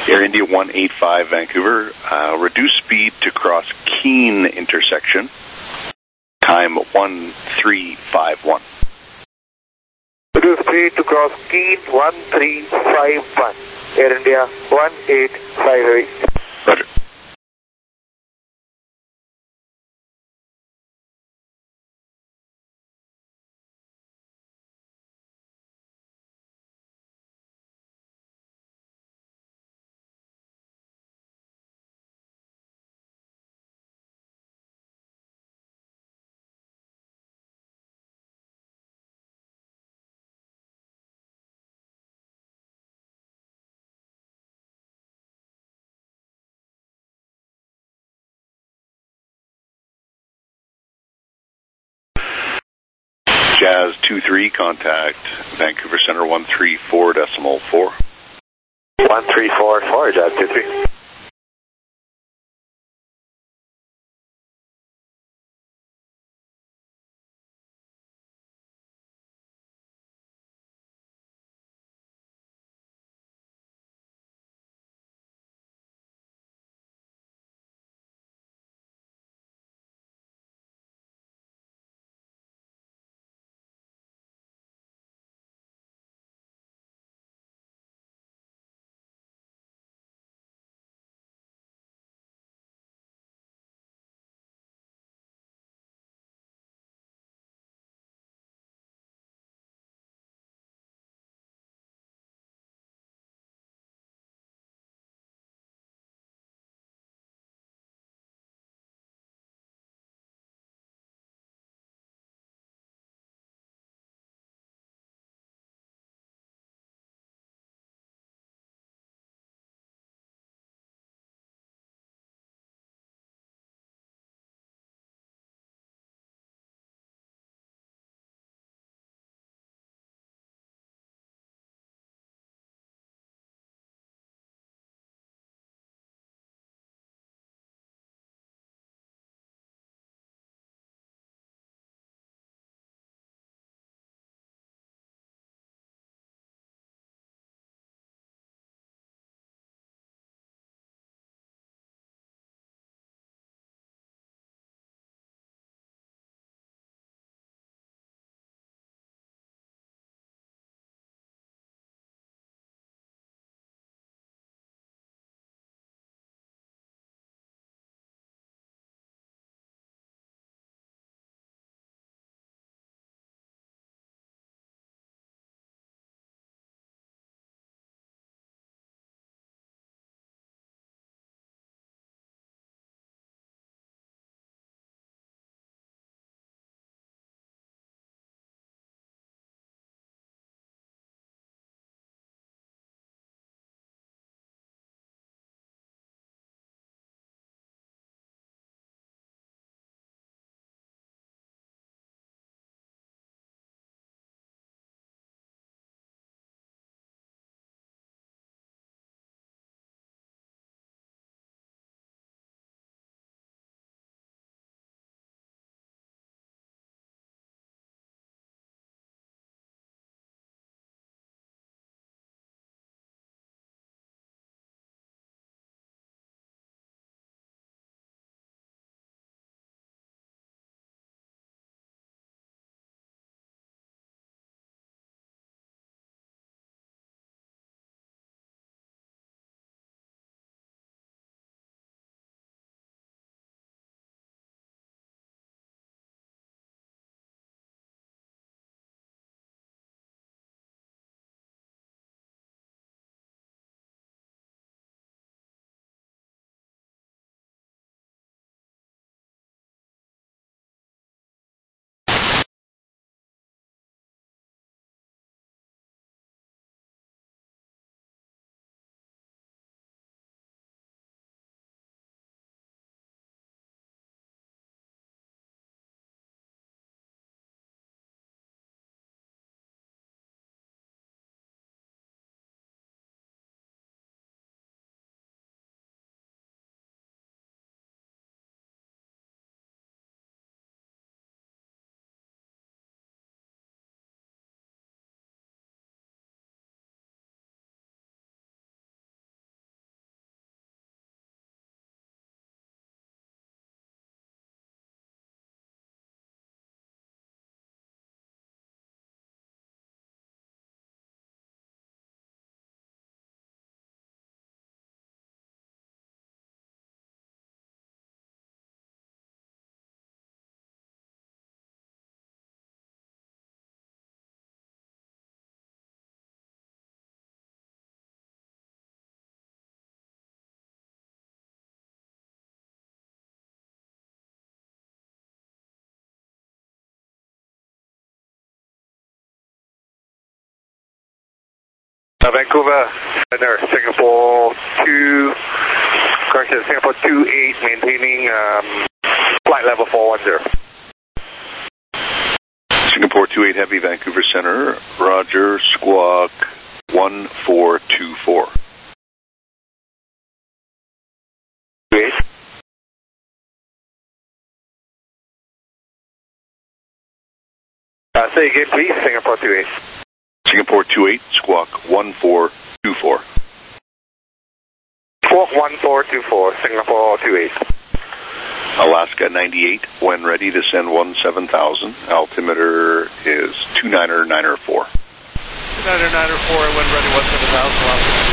Air India 185 Vancouver, reduce speed to cross Keene intersection, time 1351. Reduce speed to cross Keene 1351. Air India 1858. Roger. Jazz 23, contact Vancouver Center 134.4. 1344, Jazz 23. Vancouver Center, Singapore 28, maintaining flight level 410. Singapore 28 Heavy, Vancouver Center, Roger, squawk 1424. Say again, please, Singapore 28. Singapore 28, squawk 1424. Squawk 1424, Singapore 28. Alaska 98, when ready to send 17,000. Altimeter is 29904. 29904, when ready 17,000. Alaska.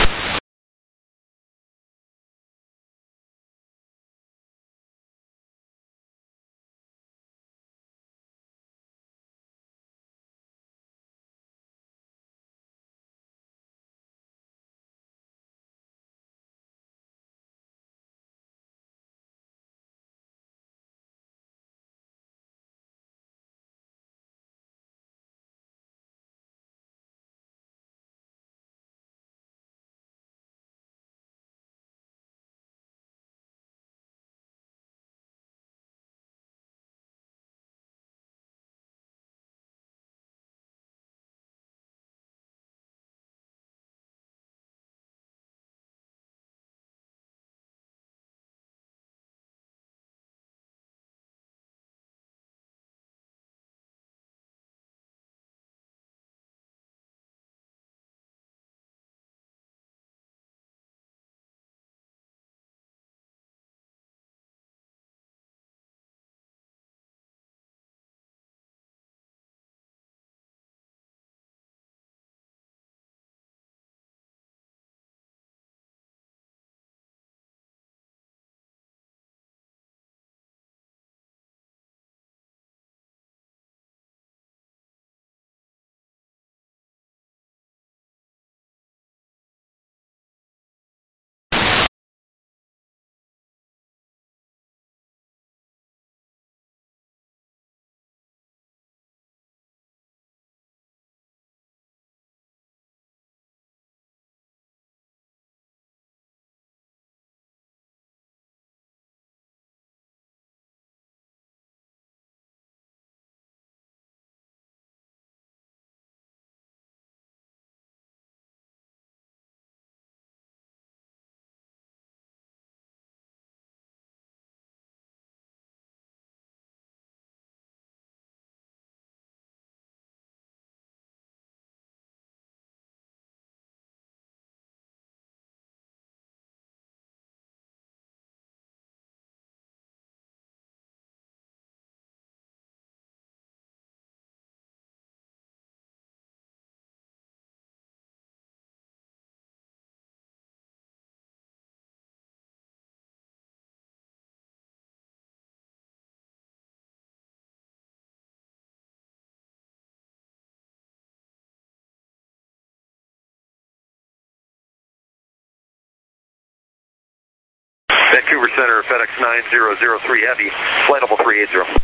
Vancouver Center, FedEx 9003 Heavy, flight level 380.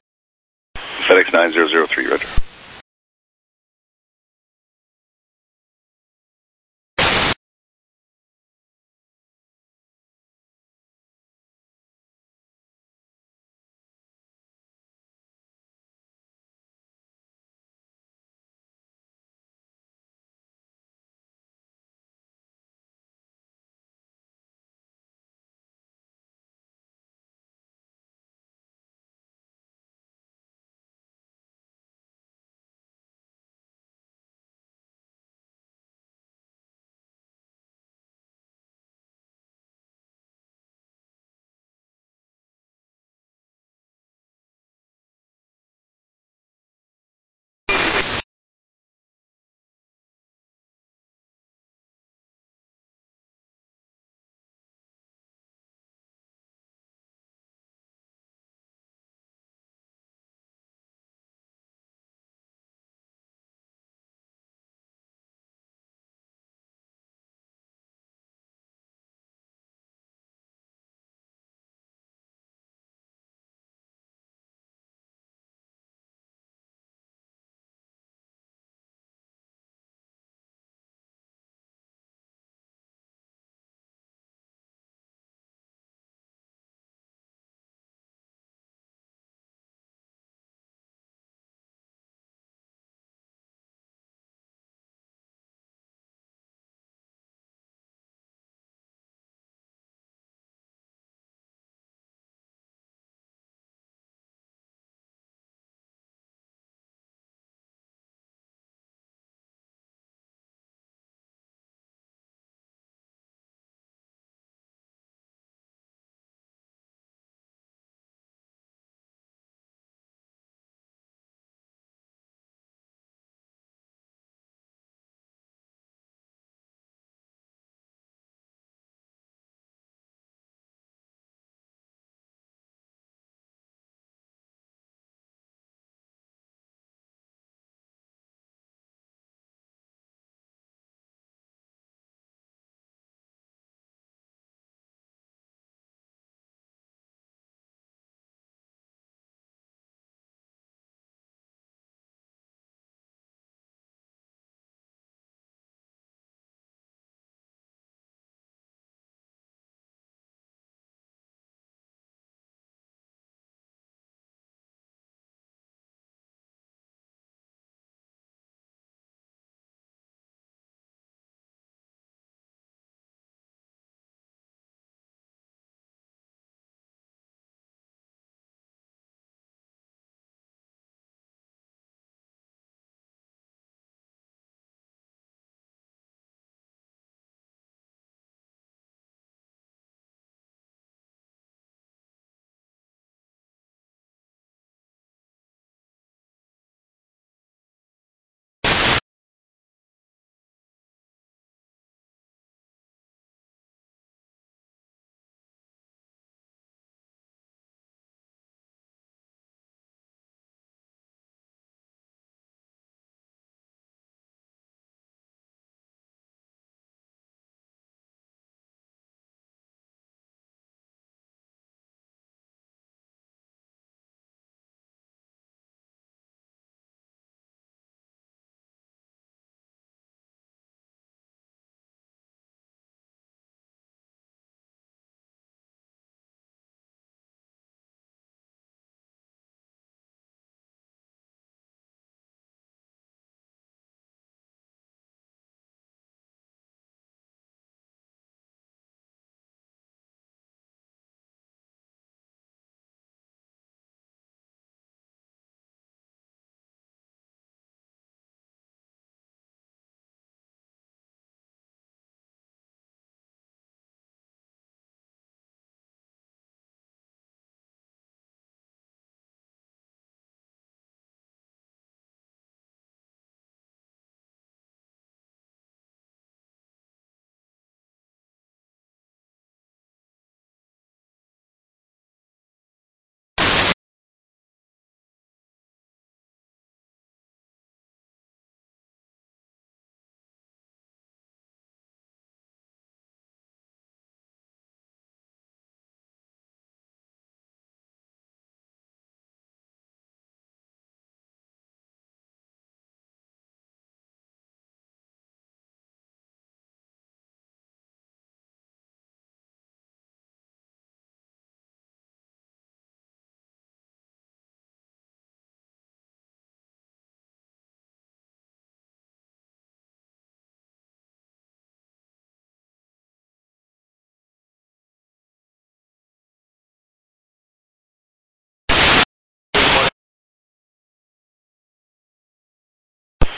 FedEx 9003, roger.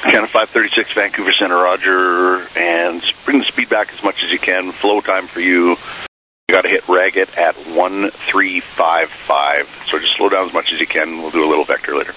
Channel 536, Vancouver Center, Roger, and bring the speed back as much as you can. Flow time for you. You got to hit Ragged at 1355. So just slow down as much as you can. We'll do a little vector later.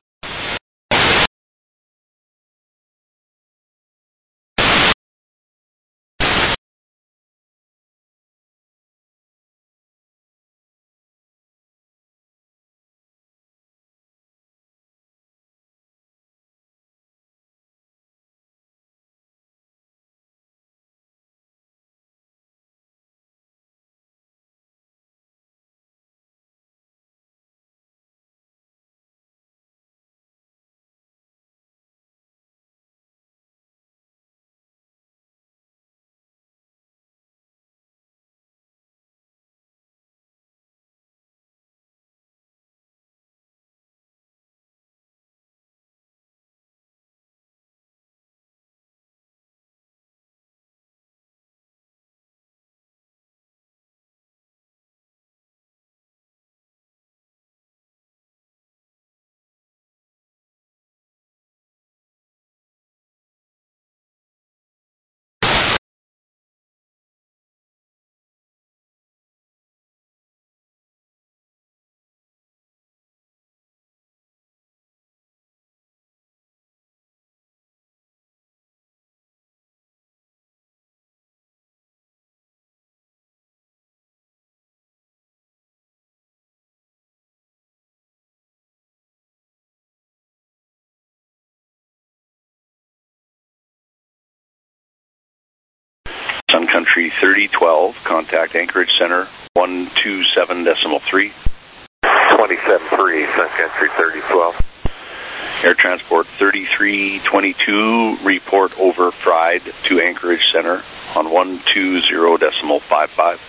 Sun Country 3012, contact Anchorage Center 127.3. 27.3, Sun Country 3012. Air Transport 3322, report over fried to Anchorage Center on 120.55.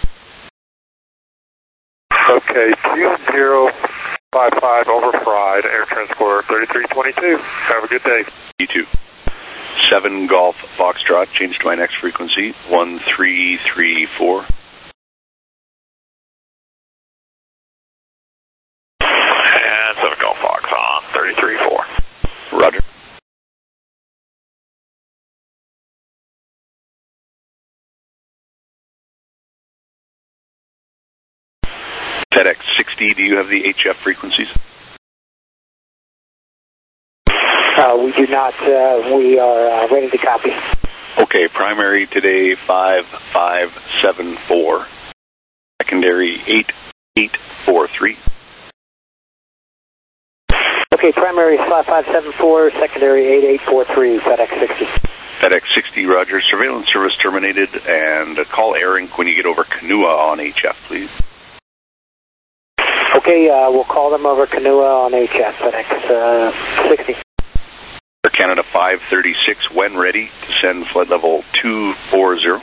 Okay, 2055 over fried, Air Transport 3322. Have a good day. You too. 7 Golf Foxtrot, change to my next frequency, 1334. And 7 Golf Fox on 33.4. Roger. FedEx 60, do you have the HF frequencies? We do not. We are ready to copy. Okay, primary today 5574. Secondary 8843. Okay, primary 5574, secondary 8843, FedEx 60. FedEx 60, Roger. Surveillance service terminated, and call Air Inc. when you get over Kanua on HF, please. Okay, we'll call them over Kanua on HF, FedEx 60. Air Canada 536, when ready to send flight level 240.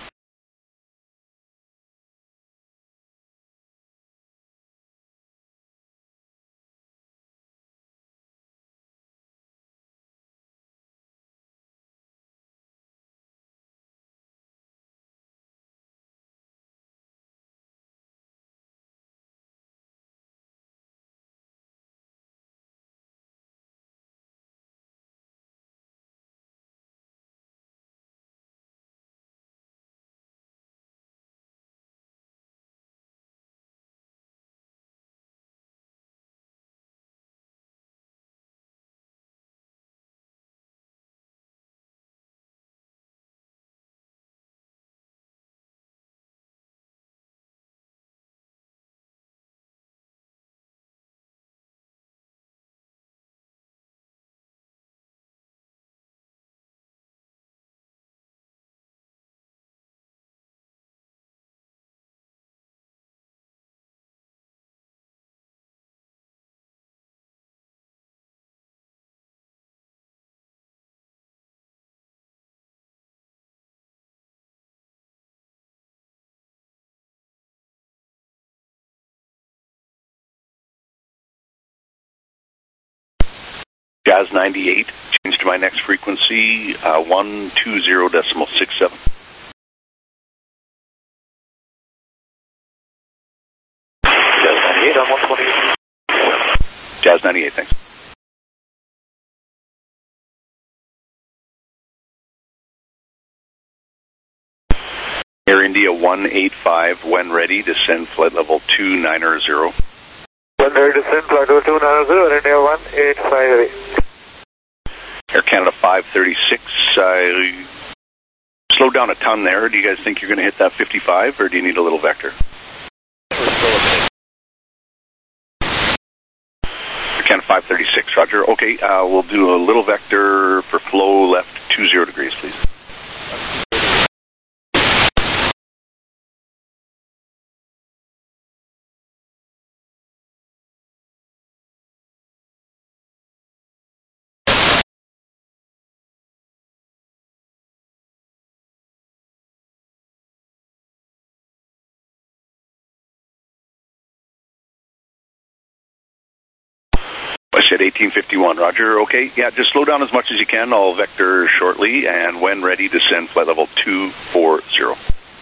Jazz 98, change to my next frequency, 120.67. Jazz 98 on 120. Jazz 98, thanks. Air India 185, when ready, descend flight level 290. When ready, descend flight level 290, Air India 185. Air Canada 536, slow down a ton there. Do you guys think you're going to hit that 55, or do you need a little vector? Air Canada 536, roger. Okay, we'll do a little vector for flow left 20 degrees, please. I said 1851, roger. Okay, yeah, just slow down as much as you can. I'll vector shortly, and when ready, descend flight level 240.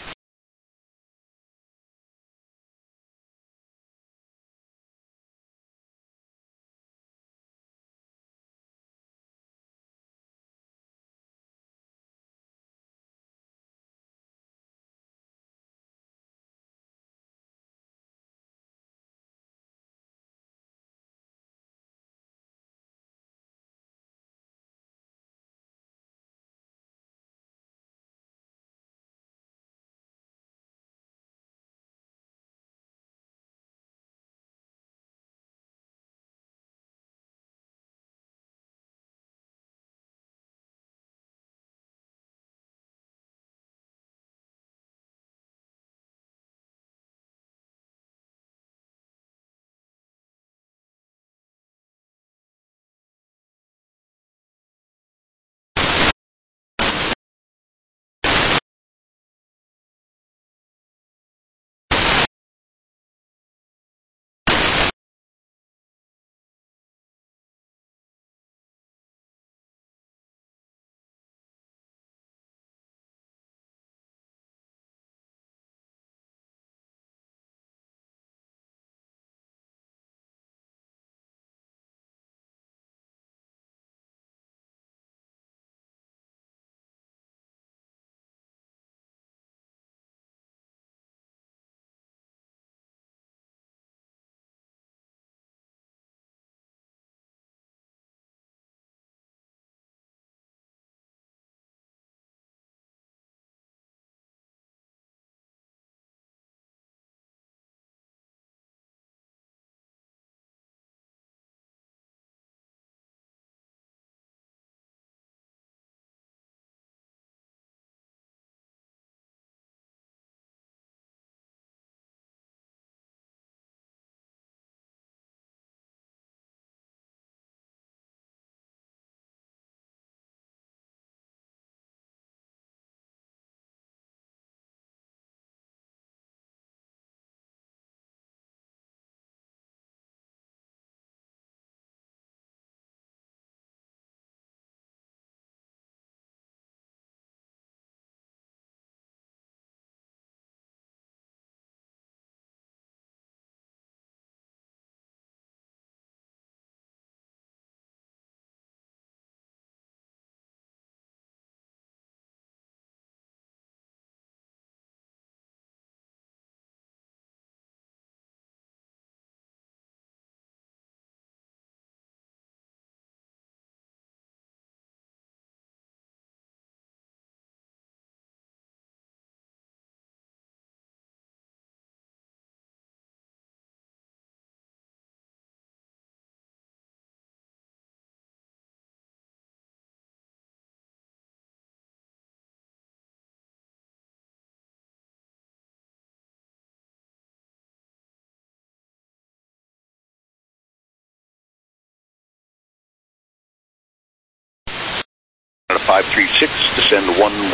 At 536, descend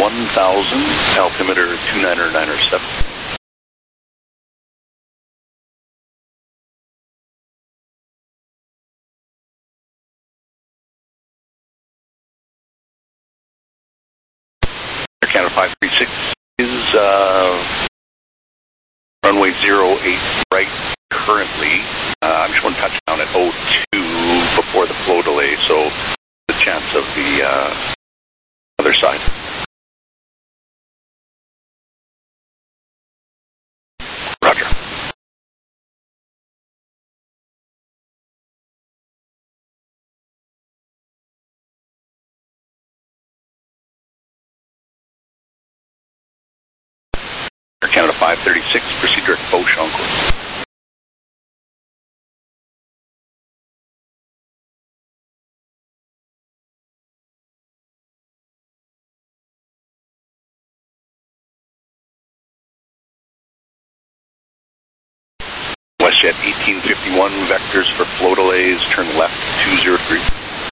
1000, altimeter 29097. Air Canada 536 is runway 08 right currently. I'm just going to touch down at 02 before the flow delay, so the chance of the other side. Canada 536, proceed direct Foch on course. WestJet 1851, vectors for flow delays, turn left 203.